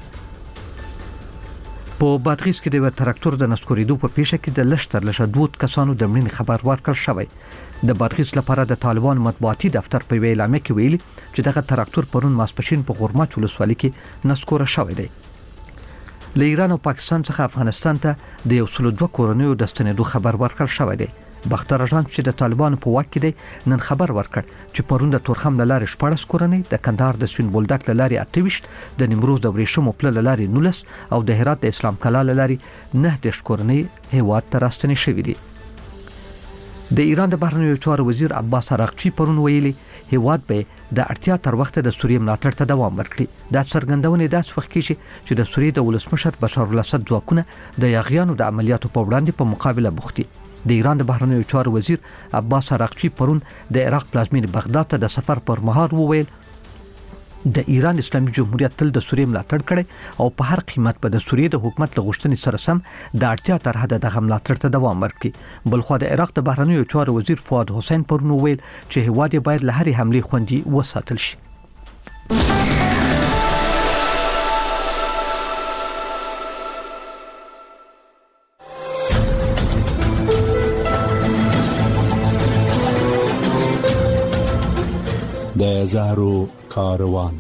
S1: په بادغیس کې د تراکتور د نسکوریدو په پیښه کې د لشتر لشه 2 کسانو د مړینې خبر ورکړل شوی. د بادغیس لپاره د طالبان مطبوعاتي دفتر په اعلامیه کې ویلي چې دغه تراکتور پرون ماسپښین په غورماچ ولسوالۍ کې نسکوره شوی دی. له ایران او پاکستان څخه افغانستان ته د 102 کورنیو د ستنېدو خبر ورکړل شوی دی. باختر اژانس چې د طالبانو په واک کې دی نن خبر ورکړ چې پرون د تورخم لارې 14 کورنۍ، د کندهار د سوین بولدک لارې 28، د نیمروز د ورېښمو پله لارې 19 او د هرات د اسلام کلا لارې 9 کورنۍ هیواد ته راستنې شوې دي. د ایران د بهرنیو چارو وزیر عباس عراقچی پرون ویلي هیواد به د اړتیا تر وخت د سوریې ملاتړ ته دوام ورکړي. دا څرګندونه داس وخت کې چې د سوریې د ولسمشر بشار الاسد ځواکونه د یاغیانو د عملیاتو په وړاندې په مقابله بوخت دي. د ایران د بهرنیو چارو وزیر عباس عراقچی پرون د عراق پلازمینې بغداد ته د سفر پر مهال وویل د ایران اسلامي جمهوریت تل د سوریې ملاتړ کړي او په هر قیمت به د سوریې د حکومت له غوښتنې سره سم د اړتیا تر حده د ملاتړ ته دوام ورکړي. بلخو د عراق د بهرنیو چارو وزیر فؤاد حسین پرون وویل چې هیواد باید له هرې حملې خوندي وساتل شي.
S21: د زهرو کاروان.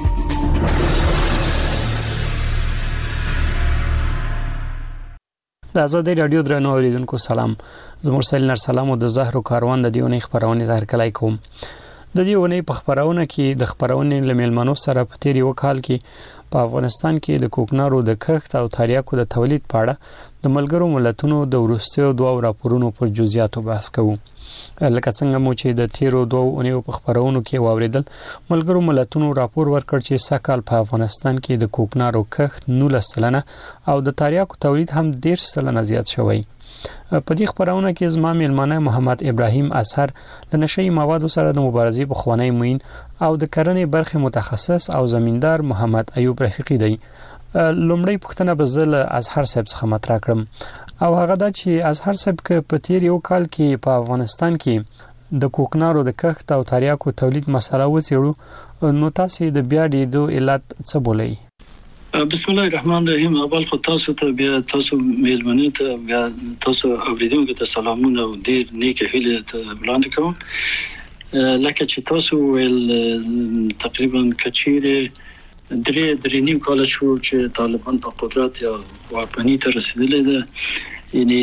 S22: د آزادۍ رادیو درنو اوریدونکو سلام. زه مرسل نر سلام او د زهرو کاروان د دیونې خبرونه درکلای کوم. د دیونې په خبرونه کې د خبرونه لملمنو سره په تیری وکال کې په افغانستان کې د کوکنارو د کښت او تریاکو د تولید په اړه د ملګرو ملتونو د وروستیو 2 راپورونو پر جزئیاتو بحث کوو. لکه څنګه مو چې د تیرو 2 اونیو په خبرونو کې واوریدل، ملګرو ملتونو راپور ورکړ چې سکهال په افغانستان کې د کوکنارو کښت 19% او د تریاکو تولید هم 10% زیات شوی. په دې خبرونه کې زما میلمانه محمد ابراهیم اثر د نشئی موادو سره د مبارزې په خوانی موین او د کرنې برخه متخصص او زمیندار محمد ایوب رفیقی دی. لومړی پوښتنه به زه له اظهر صاحب څخه مطرح کړم او هغه دا چې اظهر صاحب په تیر یو کال کې په افغانستان کې د کوکنارو د کښت او تریاکو تولید مسله وڅېړو، نو تاسو د بیا ډېرو علت څه بولئ؟
S3: بسم الله الرحمن الرحیم. اول خو تاسو ته بیا تاسو میلمنو ته بیا تاسو اوریدونکو ته سلامونه او ډیر نیک هیله وړاندې کوم. لکه چې تاسو ول تقریبا کچيره درې نیم کال شو چې طالبان په قدرت یا واکمنۍ ته رسیدلي ده. یعنی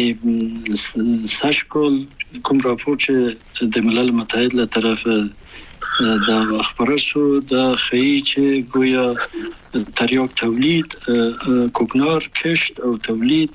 S3: ساشکول کوم راپور چې د ملل متحد له طرفه دا خبره شو دا خی چې گویا تریاک تولید، کوکنار کشت او تولید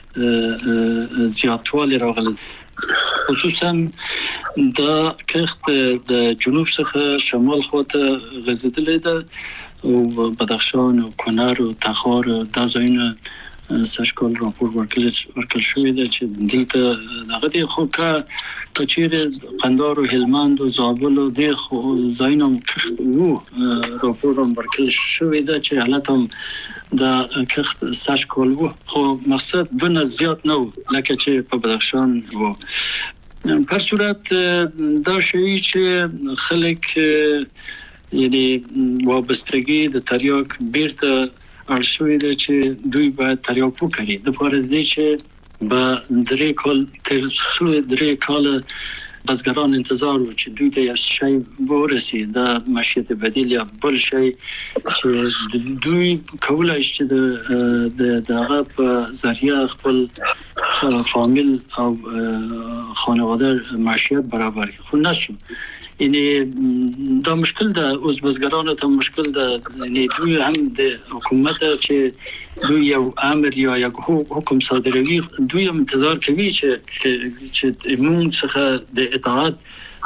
S3: زیاتوالی راغلی، خصوصا دا کښت د جنوب څخه شمال خواته غځیدلی ده او بدخشان او کنر او تخار دا ځایونه ساشکول راپور ورکړل شوی دی چې دلته دغه دی خو که کچیر قندهار او هلمند او زابل او د ځایونه وو راپور ورکړل شوی دی چې حالت هم د کښت ساشکول وو، خو مقصد بنه زیات نه و لکه چې په بدخشان وو. په صورت دا شی چې خلک یعنی وابستگی د تریاک بیرته ارشوی ده چې دوی باید تریاک وکړي د لپاره دې چې با درې کال بزګران انتظار و چې دوی ته یو شی ورسي د معیشت بدیل یا بل شی چې دوی کولای شي د دغه په ذریعہ خپل فامیل او خانواده معیشت برابر خو نشو یعنی دا مشکل ده اوس بزګرانو ته مشکل ده یعنی دوی هم د حکومت چې دوی یو امر یا یک حکم صادروي دوی هم انتظار کوي چې موږ څخه د اطاعت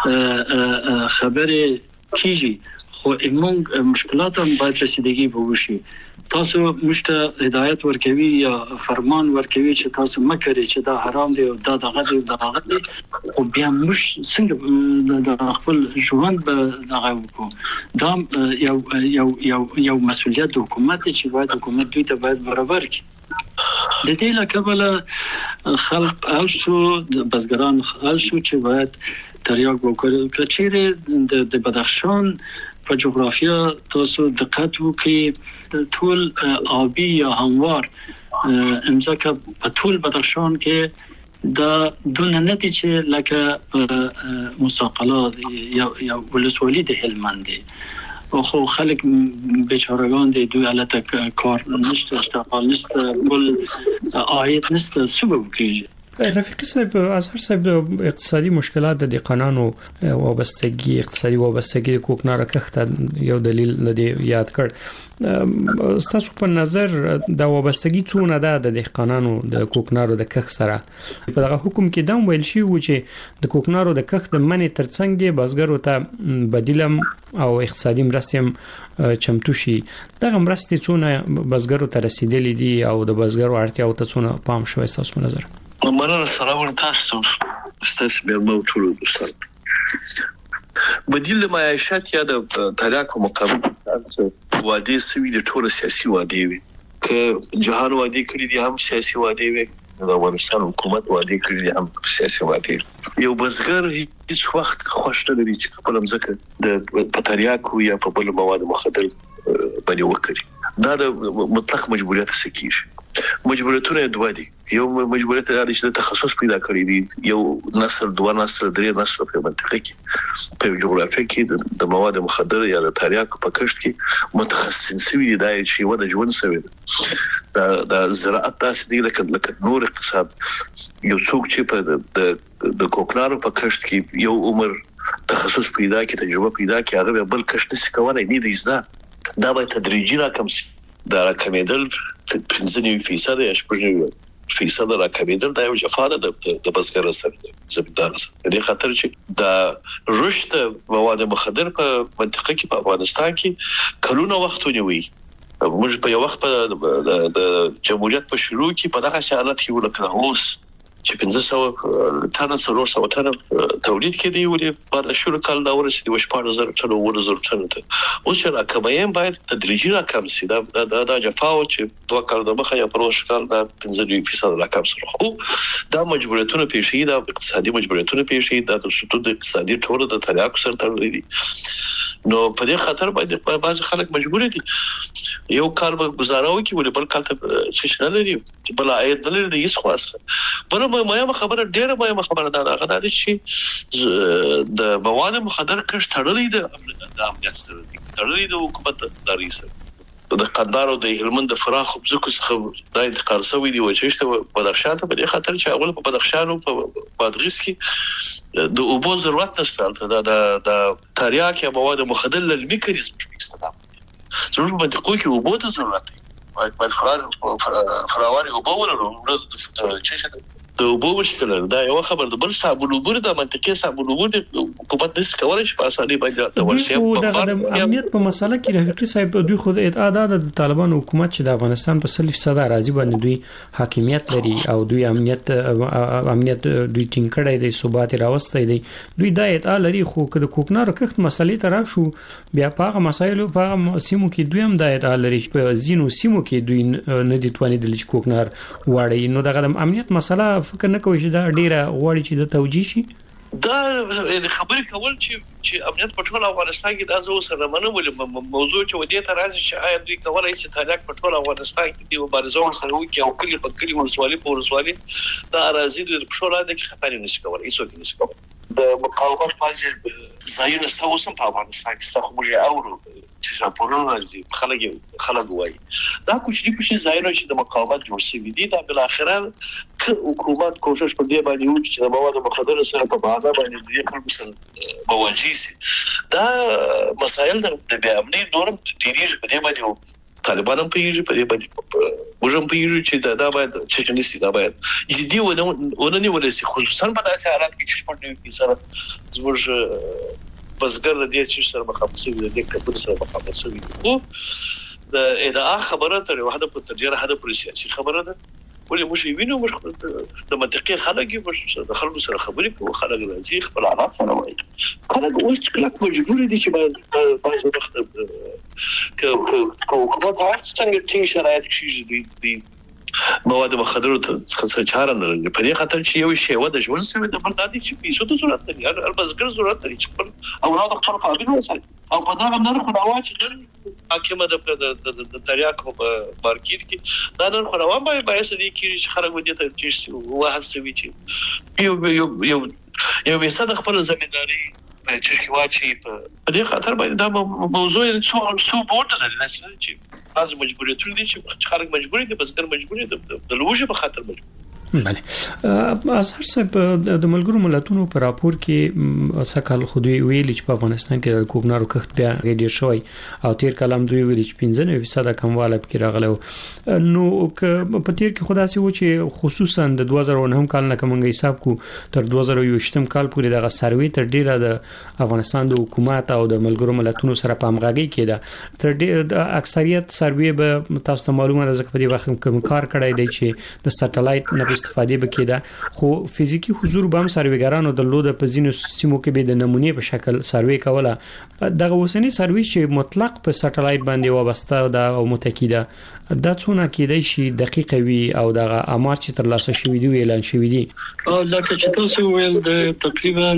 S3: خبره کیږي خو موږ مشکلات هم باید رسیدگی وشي تاسو مشته هدایت ورکوي یا فرمان ورکوي چې تاسو مکرې چې دا حرام دی او دا دغه دی او بیا مش څنګه د خپل ژوند به دغه وکړو دا یو مسؤلیت حکومت چې باید حکومت دوی ته باید برابر کړي د دې لپاره خلق اوسو بزګران اوسو چې باید تریاک وکړي کچېره د بدخشان په جغرافیا تاسو دقت وکړئ ټول آبی یا هموار امزکه په ټول بدخشان کې دا دون نتیجه لکه مساقلات یا ولسوالی د هلمند خو خلک بیچاره‌گان دي دوی البته کار نشته اشتغال نشته بل عاید نشته سبب کیږي
S22: رفیق صاحب اظهر صاحب اقتصادي مشکلات د قانونو وابستګي اقتصادي وابستګي د کوکنارو کښت یو دلیل لدی یاد کړ تاسو په نظر دا وابستګي څونه ده د قانونو د کوکنارو د کښت سره په دغه حکم کې دا ویل شي و چې د کوکنارو د کښت د منې ترڅنګ دی بازګرو ته بدیلم او اقتصادي مرستې چمتو شي دغه مرستې څونه بازګرو ته رسیدلې دي او د بازګرو اړتیاو ته څونه پام شوی تاسو په نظر
S5: مننه سلام تاسو ستاسو به مو ټول دوستان بدیل معیشت یا د تریاک مقابل وادي سوي د ټول سیاسي وادي وي ک جهان وادي کړی دي هم سیاسي وادي وي د افغانستان حکومت وادي کړی دي هم سیاسي وادي یو بزګر هیڅ وخت خوښ نه لري چې خپل ځکه د تریاک یا په بل مواد مخدر باندې وکړي دا د مطلق مجبوریت سکیږي مجبوریتونه دوه دي یو مجبوریت لري چې تخصص پیدا کړی دي یو نسل دوه نسل درې نسل په منطقه کې په جغرافیه کې د مواد مخدر یا د تریاک په کښت کې متخصصین سوي دي چې و د ژوند سوي د زراعت تاسو دی لکه نور اقتصاد یو څوک چې په د کوکنارو په کښت کې یو عمر تخصص پیدا کې تجربه پیدا کې هغه بل کښت څه کولای نه دي زده دا به تدریجي راکم دا راکمېدل 15% یا 10% راکمېدل دا یو جفاده د بزګر سره زمیندار سره د خاطر چې دا رشد مواد مخدر په منطقه کې په افغانستان کې کلونه وخت ونیوي موږ په یو وخت په د جمهوریت په شروع کې په دغه حالت کې ولکه اوس چې 1500 ټن 300 ټن تولید کړي ولې بعد شروع کال دا ورسېد 14000 ټن ورزور ټن ته اوس چې راکمایم باید تدریجي راکم سي دا جفاو چې دوه کال د مخه یا پروش کال دا 15% راکم سره خو دا مجبوریتونه پیښې دا اقتصادي مجبوریتونه پیښې دا د شتو د اقتصادي ټول د تریاک سره تړلې دي نو په دې خاطر باید بعض خلک مجبور دي یو کال به گزاراو کې ولې بل کال ته څه نه لري بل عاید نه لري د هیڅ خاصه بل مهمه خبره ډیره مهمه خبره ده هغه د چې د مواد مخدر کښت تړلې ده د امنیت سره تړلې ده حکومت داري سره د قندارو د هلمند د فراخ ځکه څخه د انتقال شوی دی چې په بدخشان ته په دې خاطر چې اول په بدخشان او په بادغیس کې د اوبو ضرورت نشته د تریاک یا مواد مخدر للمیکانیزم استعمال ضرورت باندې کوی کې اوبو ته ضرورت دی باید فراواني اوبو ولرو چې د اوبو مشکل دا یو خبر د بل صابون اوبو د منطقې صابون اوبو د حکومت نس کولای شي په اسانۍ باندې د ورشي
S22: په امنیت په مسله کې رفیقي صاحب دوی خود اعتقاد د طالبان حکومت چې د افغانستان په 100% راضي باندې دوی حاکمیت لري او دوی امنیت دوی ټینګ کړی دی ثبات راوستي دی دوی دا اعتقاد لري خو د کوکنارو کښت مسلې ته راشو بیا په هغه مسایلو په سیمو کې دوی هم دا اعتقاد لري په زینو سیمو کې دوی نه دي تواني د کوکنار واړی نو دغه امنیت مسله فکر نه کوي چې دا ډیره غوړي چې د توجیه شي
S5: دا خبرې کول چې امنیت په ټول افغانستان کې دا زو سره منو موضوع چې ودی ته راځي چې آیا دوی کولای شي تاریخ په ټول افغانستان کې د مبارزو سره وکړي او کلی په کلی ورسوالي دا راځي د پښوره د خطر نشي کولای هیڅ نشي کولای د مقاومت باندې ځایونه سوسم په افغانستان کې څخه موږ اورو چې راپورونه راځي خلک وایي دا کوچني ځایونه چې د مقاومت جوړ شوي دي دا بل اخره حکومت کوشش په دې باندې وکړي چې د مواد مخدره سره په باغ باندې د خلکو سره مواجه شي دا مسایل د امنیت نورم ډیریږي په دې باندې طالبان هم پیږي په دې باندې موږ هم پیږي چې دا باید چې نشي دا باید جدي ونه ولسی خصوصا په داسې حالات کې چې په دې کې سره زموږ بزګر د دې چې سره مخامخ شي د دې کبر سره مخامخ شي او د ادعا خبره تر وحده په ترجیح هدا پر سیاسي خبره ده ولې موږ وینو موږ د منطقي خلک د خلکو سره خبرې کوو خلک راځي خپل حالات سره وایي خلک اوس کله مجبور دي چې باید وخت حکومت څنګه ټینګ شرایط شي دي مواد مخدره څخه چاره نه لري په دې خاطر چې یو شی وده ژوند سوي د بلدادي چې پیسو ته ضرورت لري البزګر ضرورت لري چې اولاد خپل قابل وساتي او په دا نرخ راوچ حاکمه د تریاک په مارکیټ کې دا نرخ راوام باید دي چې خلک ودی ته چې واحد سوي چې یو به خپل زمینداری چې واچي په دې خاطر باندې دا موضوع څو بورډ لري نه چې از مجبوریتونه دي چې خلک مجبور دي بسکر مجبور دي د لوجه په خاطر مجبور
S22: بله از هر څه د ملګرو ملتونو په راپور کې سکهال خودی ویل چې په افغانستان کې د کوکنارو کښت بیا غېډې شوی او تیر کلام دوی ویل چې 15% کمواله پکې راغله نو په تیر کې خداسي و چې خصوصا د 2009 کال نه کومه حساب کو تر 2020 کال پورې دغه سروي تر ډیره د افغانستان د حکومت او د ملګرو ملتونو سره په همغږي کې ده تر ډیره د اکثریت سروي به تاسو ته معلومه ده ځکه په دې وخت کوم کار کړی دی چې د سټلایټ نه استفاده وکړه خو فزیکی حضور به هم سرویګرانو د لود په زینو سیمو کې به د نمونې په شکل سروي کوله دغه اوسنی سروي چې مطلق په سټلایټ باندې وابسته ده او متکی ده دا څونه کېدای شي دقیق وي او دغه امر چې تر لاسه شوی دی اعلان شوی دی
S3: لکه چې تاسو ویل د تقریبا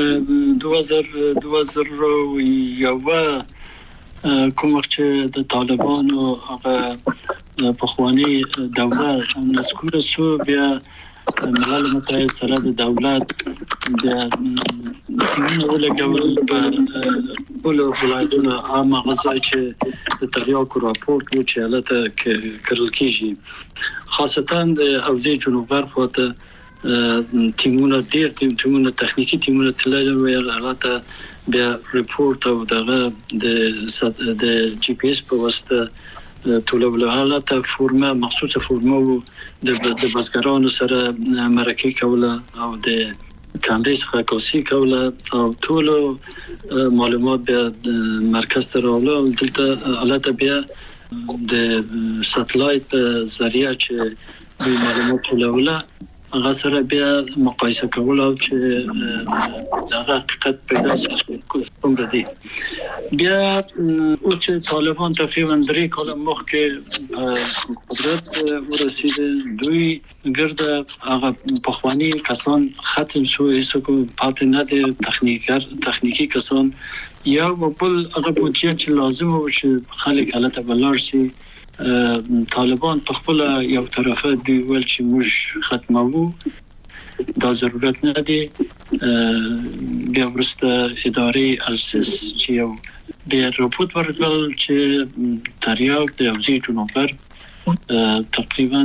S3: 2001 کوم چې د طالبانو هغه پخوانی دولت نسکور سو بیا ملل متحد سره د دولت د ولګول په ټول ولایتونو عامه غزا چې د تریاکو راپورټ و چې حالت کړل کیږي خاصتا د اوزې جنوب غرب خواته تیمونه ډیر تیمونه تخنیکی تیمونه تلل ویل حالت بیا ریپورت او د جی پی اس په واسطه ټولول حالت فرمه مخصوصه فرمه د بزګرانو سره مرکه کوله او د کامرې څخه کوسي کوله او ټول معلومات بیا مرکز ته راوړل دلته حالت بیا د سټلایټ ذریعہ چې د معلومات ټولول هغه سره بیا مقایسه کول او چې دا حقیقت پیدا شي کوم دی بیا او چې طالبان تقریبا 3 کال مخکې قدرت ورسیده دوی ګرد هغه پخوانی کسان ختم شو هیڅ پاتې نه دي تخنیکی کسان یا بل هغه بودجه چې لازم و چې خلک حالت بلار شي طالبان په خپل یو طرفه دی ول چې موږ ختمو دا ضرورت نه دی بیا ورسته ادارې السس چې یو بیا راپورټ ورکړل چې تریاک د اوزې جنوبر تقریبا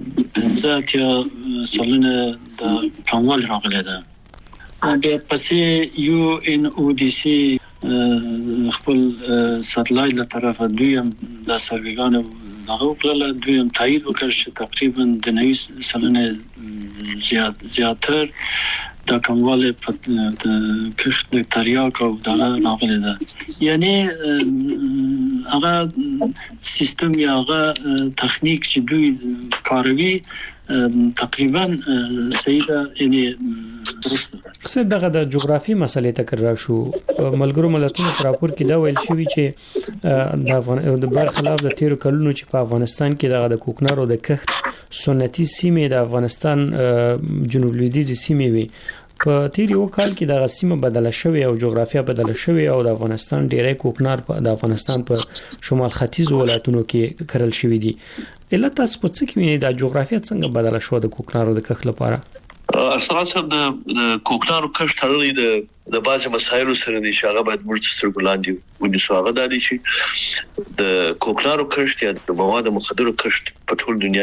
S3: 15 سالونه د کموال راغله ده بیا پسې یو ان او ډي سي خپل سټلایټ له طرفه دوی هم د سرویګانو دغه کله دوی هم تایید وکړ چې تقریبا د 90 سلنه زیاتر د کمواله په د کښت د تریاک او دغه راغلی ده یعنی هغه سیستم یا هغه تخنیک چې دوی کاروي تقریبا سیده یعنی
S22: څه دغه د جغرافي مسلې تکرار شو ملګرو ملتونو پر راپور کې دا ویل شوی چې د برخلاف د 13 کلونو چې په افغانستان کې دغه د کوکنارو د کښت سنتي سیمې د افغانستان جنوب لویدیځ سیمې وي په تیر یو کال کې د سیمه بدله شوې او جغرافیه بدله شوې او د افغانستان ډیری کوکنار د افغانستان په شمال ختیځ ولایتونو کې کرل شوې دي. اله تاسو په څه کې وینئ د جغرافیه څنګه بدله شو د کوکنارو د کښت لپاره؟
S5: اساسا د کوکنارو کښت تړلې د بعضي مسایلو سره دي چې هغه باید موږ سترګو لاندې ونیسو. هغه د دې چې د کوکنارو کښت یا د مواد مخدرو کښت په ټول دنیا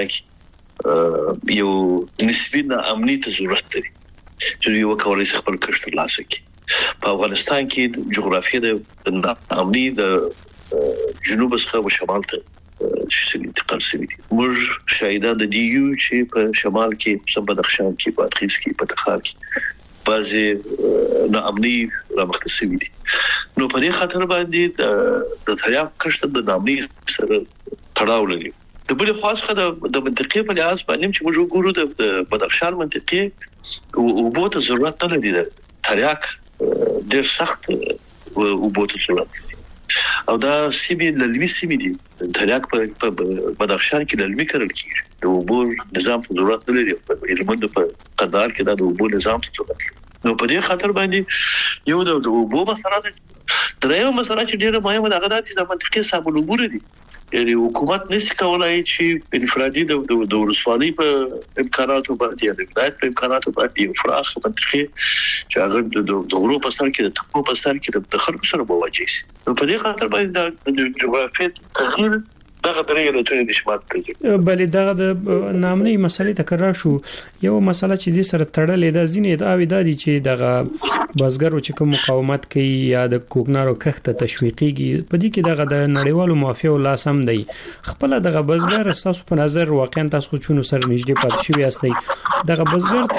S5: کې یو نسبی امنیت ضرورت لري چې یو کولای شي خپل کښت ترلاسه کړي. په افغانستان کې جغرافیه د امنی د جنوب څخه شمال ته چې انتقال شوی دي. موږ شاهدان د دیو چې په شمال کې په بدخشان کې په ادغیس کې په تخار کې بعضي ناامني رامخته شوی دي. نو په دې خاطر باندې د تریاق کښت د ناامني سره تړاو لري. د بل خاصه د منطقې په لحاظ باندې چې موږ ګورو د بدخشان منطقې او بوته ضرورت نه لري. د تریاق ډېر سخت او بوته ضرورت لري او دا سیمه للمي سیمه دي. تریاق په بدخشان کې للمي کړل کیږي. د اوبو نظام ته ضرورت نه لري. په هلمند په قندهار کې د اوبو نظام ته ضرورت لري. نو په دې خاطر باندې یو د اوبو مسله ده. درېیمه مسله چې ډېره مهمه ده هغه د منطقې سابل اوبو دي. یعنی حکومت نشي کولای چې انفرادي د ورسوالۍ په امکاناتو باندې یا د ولایت په امکاناتو باندې یو فراخ منطقې چې هغه د غرو په سر کې د تپو په سر کې د خلکو سره مواجه شي. په دې خاطر باندې د جغرافیې تغییر دغه درې علتونه د شمال کوي.
S22: بلې دغه د نامني مسلې تکرار شو. یو مسله چې د سره تړلې ده ځینې ادعاوې دي چې دغه بازګرو چې کوم مقاومت کوي یا د کوکنارو کښت تشویقيږي په دې کې دغه د نړیوالو مافیاو لاسم دی. خپل دغه بازګر تاسو په نظر واقعا تاسو چونو سره نږدې پاتې شوی یاستئ. دغه بازګر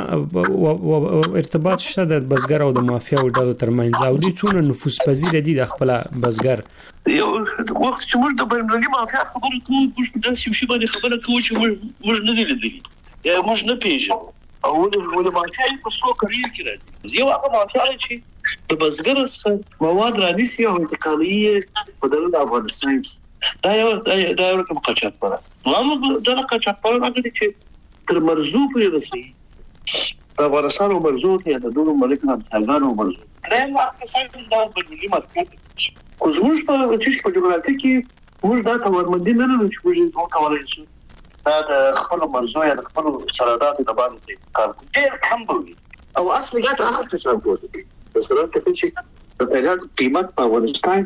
S22: څونه ارتباط شته د بازګر او د مافیاو ډلو ترمنځ او دې څونه نفوذ پذیر دي د خپل بازګر؟
S5: یو وخت چې موږ د بین‌المللي مافیا خبرې کوو موږ داسې یو شی باندې خبره کوو چې موږ نه دي لیدلي یا موږ نه پیژنو او د مافیا په څو کړي کې راځي. یو هغه مافیا چې د بزګر څخه مواد رانیسي او انتقالي په دغه افغانستان کې دا یو کوم قاچاق پره نو دا قاچاق پره هغه چې تر مرزو پورې رسېږي. افغانستان او مرزو ته د دوه ملک همسایګانو مرزو درېم وخت څنګه دا بین‌المللي مارکیټ خو زموږ په جغرافیه کې موږ دا تورمندي نه لرو چې موږ یې کولای شو دا د خپل مرزو یا د خپل سرحداتو د باندې کار کوي. ډېر کم وي او اصلي ګټه هغه څه سره کوي. مثلا ته چې د پیغام قیمت په افغانستان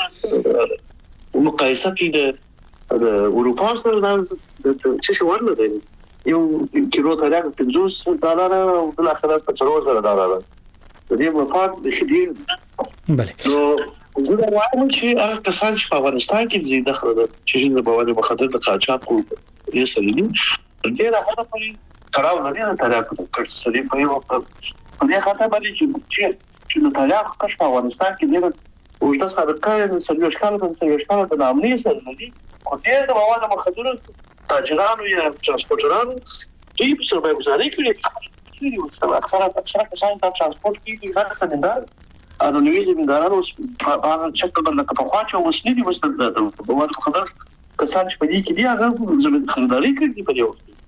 S5: کې مقایسه کې د اروپا سره د څه شو ورنه دی. یو کیلو تریاق $50 او بل اخر په $4000. د دې مفاد د شدید
S22: بله
S5: زه وایم چې هغه کسان چې په افغانستان کې زیاده خبره چې د مواد مخدر د قاچاق کو دي سره دي ډېر هغه په کړهو نه دي تریاق کښت سره په یو په دې خاطر باندې چې د تریاق کښت په افغانستان کې ډېر اوږده سابقه سرویشکانو د نامني سره دي او ډېر د مواد مخدر تاجرانو یا ترانسپورټرانو دوی په سرمایه گذاري کوي. اکثره کسان په ترانسپورت کې کار کوي. انوي زمیندارانو په شکل باندې په خواچو وسنی دي د مواد مخدر کسان چې په دې کې دي هغه زموږ خریداري کوي په دې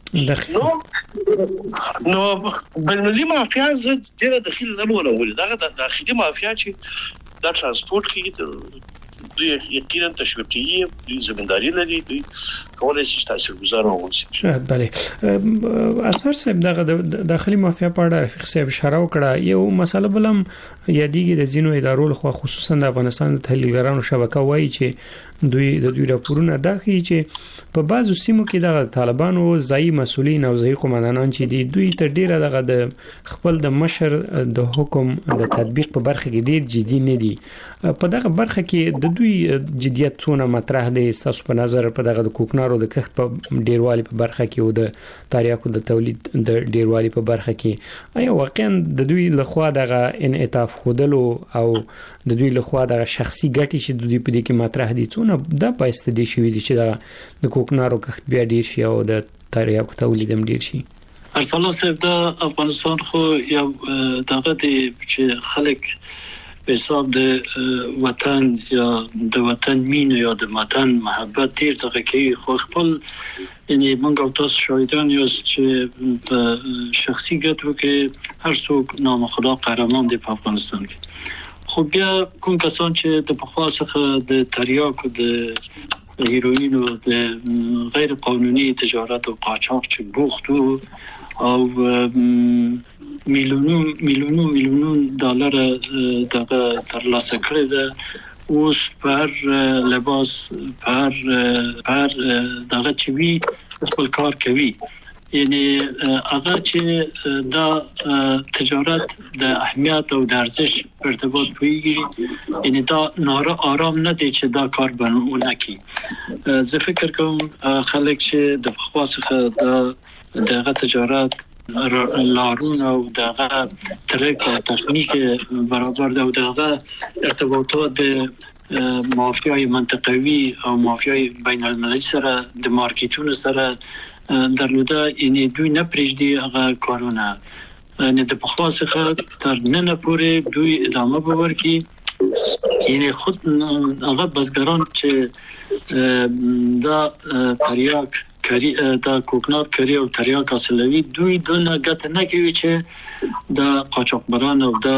S5: وخت. نو بین‌المللي مافیا زه ډېر داخلي نه ولولم. دا داخلي مافیا چې دا ترانسپورت کې دوی یقینا تشویقي دوی زمینداری لري دوی کولای شي تاثیرګذار واوسي.
S22: بله اثر صاحب دغه داخلي مافیا په اړه رفیق صاحب اشاره وکړه. یو مسله بلم یادېږي د ځینو ادارو لخوا خصوصا د افغانستان د تحلیلګرانو شبکه وایي چې دوی راپورونه دا ښیي چې په بعضو سیمو کې د طالبانو ځایي مسؤلین او ځایي قومندانان چې دوی تر ډیره دغه د خپل د مشر د حکم د تطبیق په برخه کې ډیر جدي نه دي. په دغه برخه کې د دوی جديت څونه مطرح دي تاسو په نظر په دغه د کوکنارو د کښت په ډیروالي په برخه کې او د تریاقو د تولید د ډیروالي په برخه کې آیا واقعا د دوی لخوا دغه انعطاف خودلو او د دوی لخوا دغه شخصي ګټې چې د دوی په دې کې مطرح دي څونه د پایسته دي شوی دي چې د کوکنارو کښت بیا ډیر شي او د تریاقو تولید هم ډیر شي؟
S3: ارسلان صاحب د افغانستان خو یو دغه دی چې خلک په حساب د وطن یا د وطن مینه یا د وطن محبت ډیر دغه کوي خو خپل یعنی موږ او تاسو شاهدان یو چې په شخصي ګټو کې هر څوک نامخدا قهرمان دی په افغانستان کې خو بیا کوم کسان چې د پخوا څخه د تریاک او د هیروین او د غیر قانوني تجارت او قاچاق چې بوختو او میلیونون دلار دغه ترلاسه کړی ده اوس پر لباس پر دغه چې وی خپل کار کوي یعنی هغه چې دا تجارت د اهمیت او د ارزش ارتباط پیږي یعنی دا ناره آرام نه دی چې دا کار بنونه کی زه فکر کوم خلک چې د خاصه دغه تجارت لارون او دغه ترک او تکنیک برابر ده او دغه ارتباطات د مافیای منطقوي او مافیای بین المللي سره د مارکیټونو سره درلوده یعنی دوی نه پرېږدي هغه کارونه یعنی د پخوا څخه تر نن پورې دوی ادامه به ورکړي یعنی خود هغه بزګران چې دا تریاک کری دا کوکنار کری او تریاک اصلوي دوی دونه ګټه نه کوي چې د قاچاقبران او د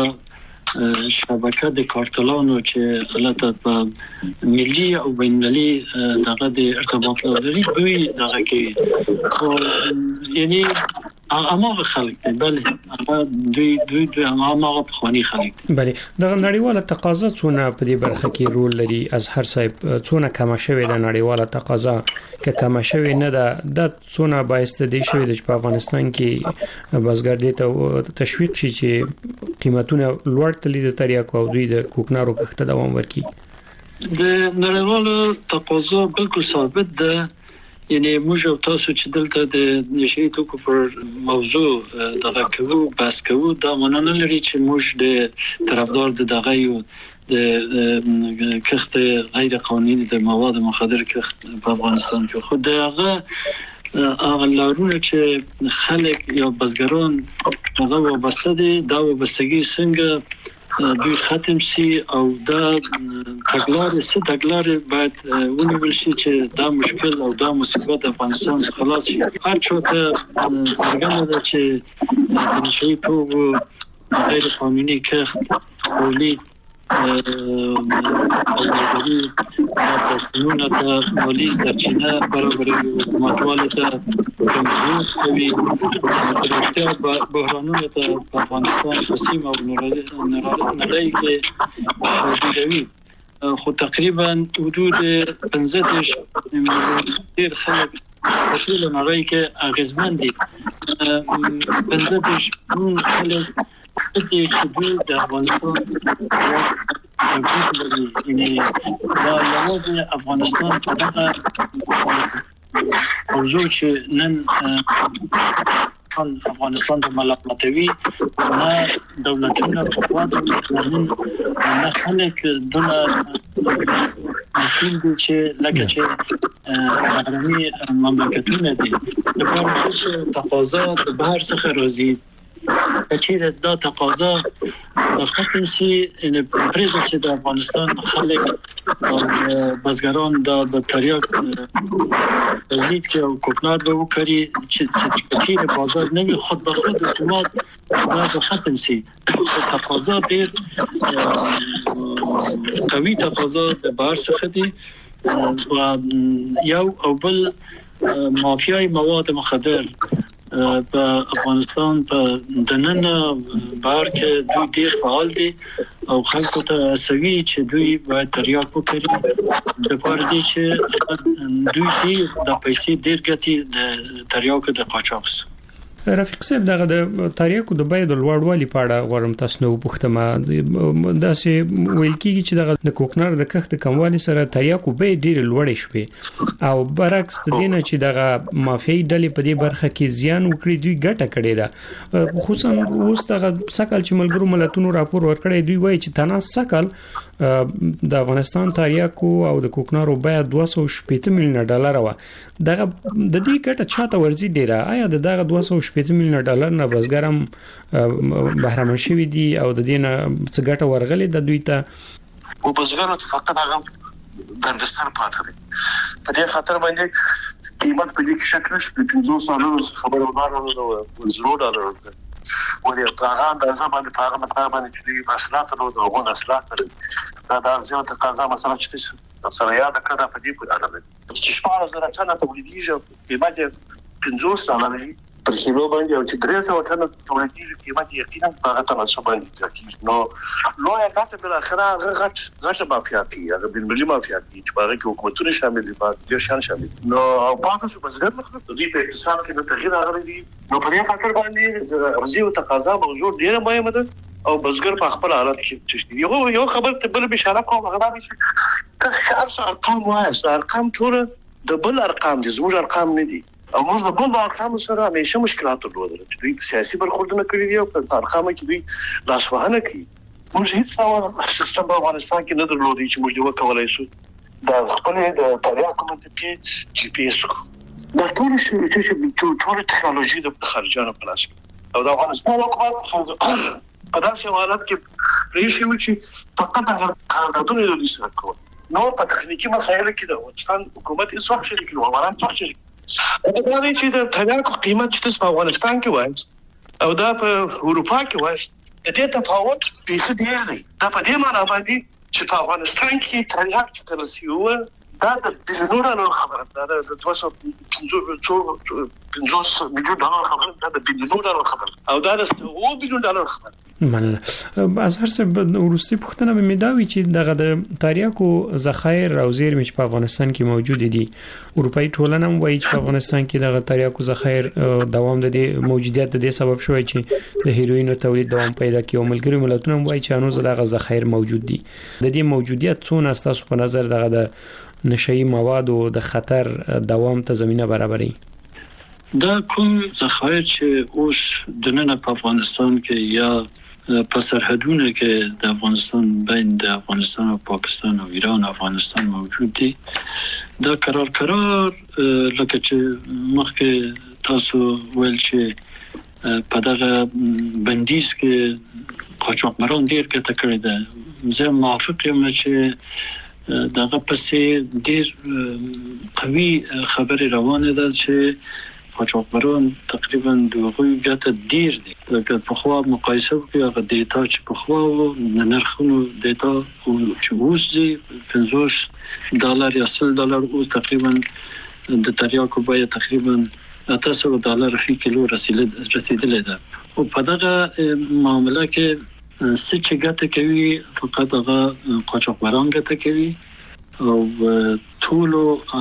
S3: شبکه د کارتلانو چې غلطه په ملي او بین‌المللي دغه د ارتباط لري دوی دغه کې یعنی هغه خلک دي بله دوی هغه بخوانی خلک دي
S22: بله دغه نړیواله تقاضا څونه په دې برخه کې رول لري اظهر صاحب څونه کم شوی د نړیواله تقاضا که کم شوی نه ده د څونه باعث دی شوی د افغانستان کې بازګر دي ته تشویق شي چې قیمتونه لوړ تللی د تریاکو او دوی د کوکنارو کښته دوام ورکړي
S3: د نړیواله تقاضا بالکل ثابت ده یعنی موږ او تاسو چې دلته د نشي توکو پر موضوع دغه کوو بحث کوو دا معنی نه لري چې موږ د طرفدار دغه یو د کښت غیر قانوني د مواد مخدر کښت په افغانستان کې خو دغه لارونه چې خلک یا بزګران هغه وبسته دي دا وبستګي څنګه دوی ختم سي او دا تګلارې باید ونیول شي چې دا مشکل او دا مصیبت افغانستان خلاص شي هر چاته څنګه ده چې د نشي توکو غیر قانوني کښت تولید اولادی پښتونونه ته مالی سرچینه برابروي حکومتوالو ته کمزور کوي ترڅو بحرانونه ته په افغانستان په سیمه او نړۍ کې شاهدوي خو تقریبا حدود 15 ډیر خلک په ټول نړۍ کې اغیزمن دي 15 خلک چې د افغانستان یعنی دا یوازې افغانستان په دغه موضوع چې نن افغانستان د ملامتوي نه دولتونه په خواته نه خلک دونه مسؤل دي چې لکه چې بهرني مملکتونه دي د بهر تقاضا د بهر څخه راځي چې دا تقاضا د خپل سي ان پرېږدي چې د افغانستان خلک او بزګران د تریاک تولید کې او کوکنار به وکړي چې د بازار نوي خود به خود اتومات دا ختم سي تقاضا ډېر قوي تقاضا د بهر څخه دي یو او بل مافیای مواد مخدر په افغانستان په دننه بهر کې دوی ډیر فعال دي او خلکو ته سوي چې دوی باید تریاک وکړي د پاره دي چې دوی د پیسې ډیر ګټي د تریاک د قاچاق
S22: رفیق صاحب دغه د تاریخو د بيد لوړوالي په اړه غواړم تاسو نو پوښتمه داسې ویل کیږي چې دغه د کوکنار د کښت کموالي سره تاریخو به ډیر لوړې شوې او برعکس د دینه چې دغه مافیای ډلې په دې برخه کې زیان وکړي دوی ګټه کړې ده خصوصا اوس دغه سکل چې ملګرو ملتونو راپور ورکړی دوی وایي چې تنه سکل د افغانستان تریاکو او د کوکنارو بیه 280 میلیون ډالر و. دغه د دې ګټه چاته ورزي ډیره؟ آیا دغه 280 میلیون ډالر نه بزګرم بهرمن شوی دي او د دې نه څه ګټه ورغلې د دوی ته؟
S5: او بزګرانو ته فقط هغه دردسر پاتې دي. په دې خاطر باندې قیمت په دې کې شکل شي 200 خبره ودارو $0 ده. ولې هغه اندازه باندې په هغه مقدار باندې چې اصلاحات له هغه اصلاحات دا زیات تقاضا مثلا چې سره یاد کړه په دې په اړه ده چې شپږ زره ټنه تولیدیږي قیمت $50 پر کیلو باندې او چې 300 ټنه تولیدیږي قیمت یقینا هغه تناسب باندې نو لوی غټه بل اخره غټه مافیاتي هغه د ملي مافیاتي چې هغه کې حکومتونه شامل دي په شان شامل نو او پاتې شو بزګر مخ د دې په اقتصاد کې د تغییر راغلی دي نو په دې خاطر باندې ارزي او تقاضا موجود ډیره مهمه ده او بزګر په خپل حالت کې تشدید یو خبر ته بل بشاره کوم هغه دا چې تاسو ارقام وایي ارقام ټول د بل ارقام دي زموږ ارقام نه دي او موږ د بل ارقام سره همیشه مشکلات درلودل چې دوی سیاسي برخوردونه کړی دي او په ارقامو کې دوی لاسوهنه کوي. موږ هیڅ ډول سیستم په افغانستان کې نه درلودي چې موږ وکولای شو د خپل د تاریخ منطقي جی پی اس دا ټول چې ټول ټکنالوژي د خارجانو په لاس او د افغانستان حکومت په داسې حالت کې ریشي و چې فقط هغه قراردادونه د دې سره کوي نو په تخنیکی مسایلو کې د افغانستان حکومت هیڅ وخت شریک نه و وران څه شریک دا د چې د تریاکو قیمت چې په افغانستان کې وایي او دا په اروپا کې وایي د دې تفاوت ډېر دی. دا په دې معنی باندې چې په افغانستان کې تریاک چې ترسیوه دا د بلیونونو خبره ده د $250 میلیون خبره ده د بلیونونو خبره او دا د $100 میلیون خبره
S22: من از هر څه ورستي پښتنه به مداوي چې دغه د تاریخو ذخایر او زیرمې په افغانستان کې موجود دي. اروپאי ټولنه وایي چې په افغانستان کې دغه تاریخو ذخایر دوام د موجودیت د سبب شوی چې د هیروینو تولید دوام پیدا کوي او ملګری ملتونه وایي چې انوز دغه ذخایر موجود دي. د دې موجودیت څونه تاسو په نظر دغه د نشئی مواد او د خطر دوام ته زمينه برابرې؟
S3: دا کوم ذخایر چې اوس د نن په افغانستان کې یا په سرحدونو کې د افغانستان بین د افغانستان او پاکستان او ایران او افغانستان موجود دي دا قرار لکه چې مخکې تاسو ویل چې په دغه بندیز کې قاچاقبران ډیر ګټه کړې ده. زه موافق یم چې دغه پسې ډیر قوي خبرې روانه ده چې قاچاقبران تقریبا دغه ګټه ډیر دي. لکه په خوا مقایسه وکړئ هغه دیتا چې په خوا و نرخونو دیتا چې اوس دي $50 یا $100 اوس تقریبا د تریاکو بیه تقریبا $800 فی کیلو رسیدلې ده. او په دغه معاملې کې څه ګټه کوي فقط هغه قاچاقبران ګټه کوي او ټول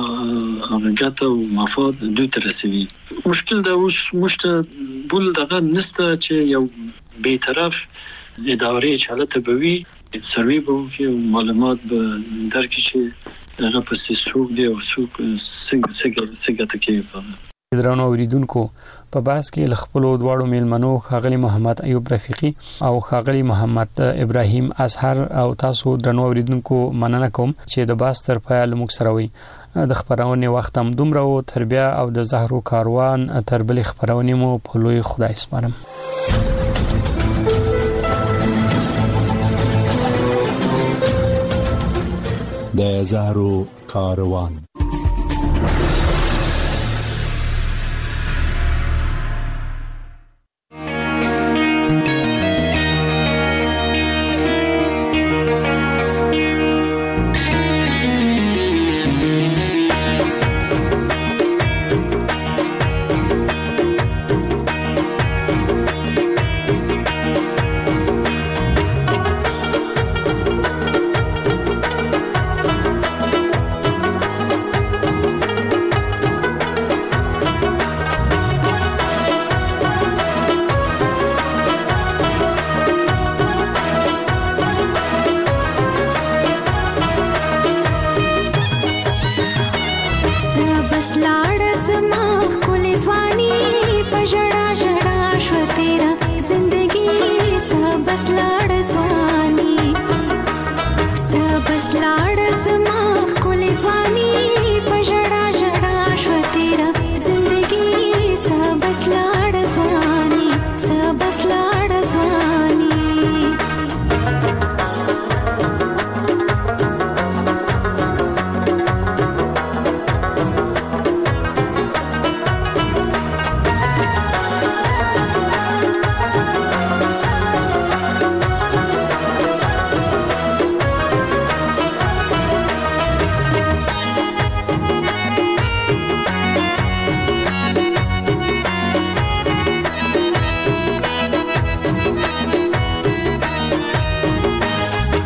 S3: هغه او مفاد دوی ته رسیدي. مشکل دا اوس مشته بول دغه نسته چې یو بی‌طرف ادارې چالت به وي سروي به کې معلومات به درکې چې هغه په سیسوک دی او سوق څنګه کوي.
S22: درنو اوریدونکو په باس کې لخپلو دواړو میلمنو خاغلی محمد ایوب رفیقی او خاغلی محمد ابراهیم اظهر او تاسو درنو اوریدونکو مننه کوم چې د باس تر پای لمک سره وي. د خبرونه وخت هم دومره او تربیه او د زهرو کاروان تر بل خبرونه مو په لوی خدای سپارم.
S21: د زهرو کاروان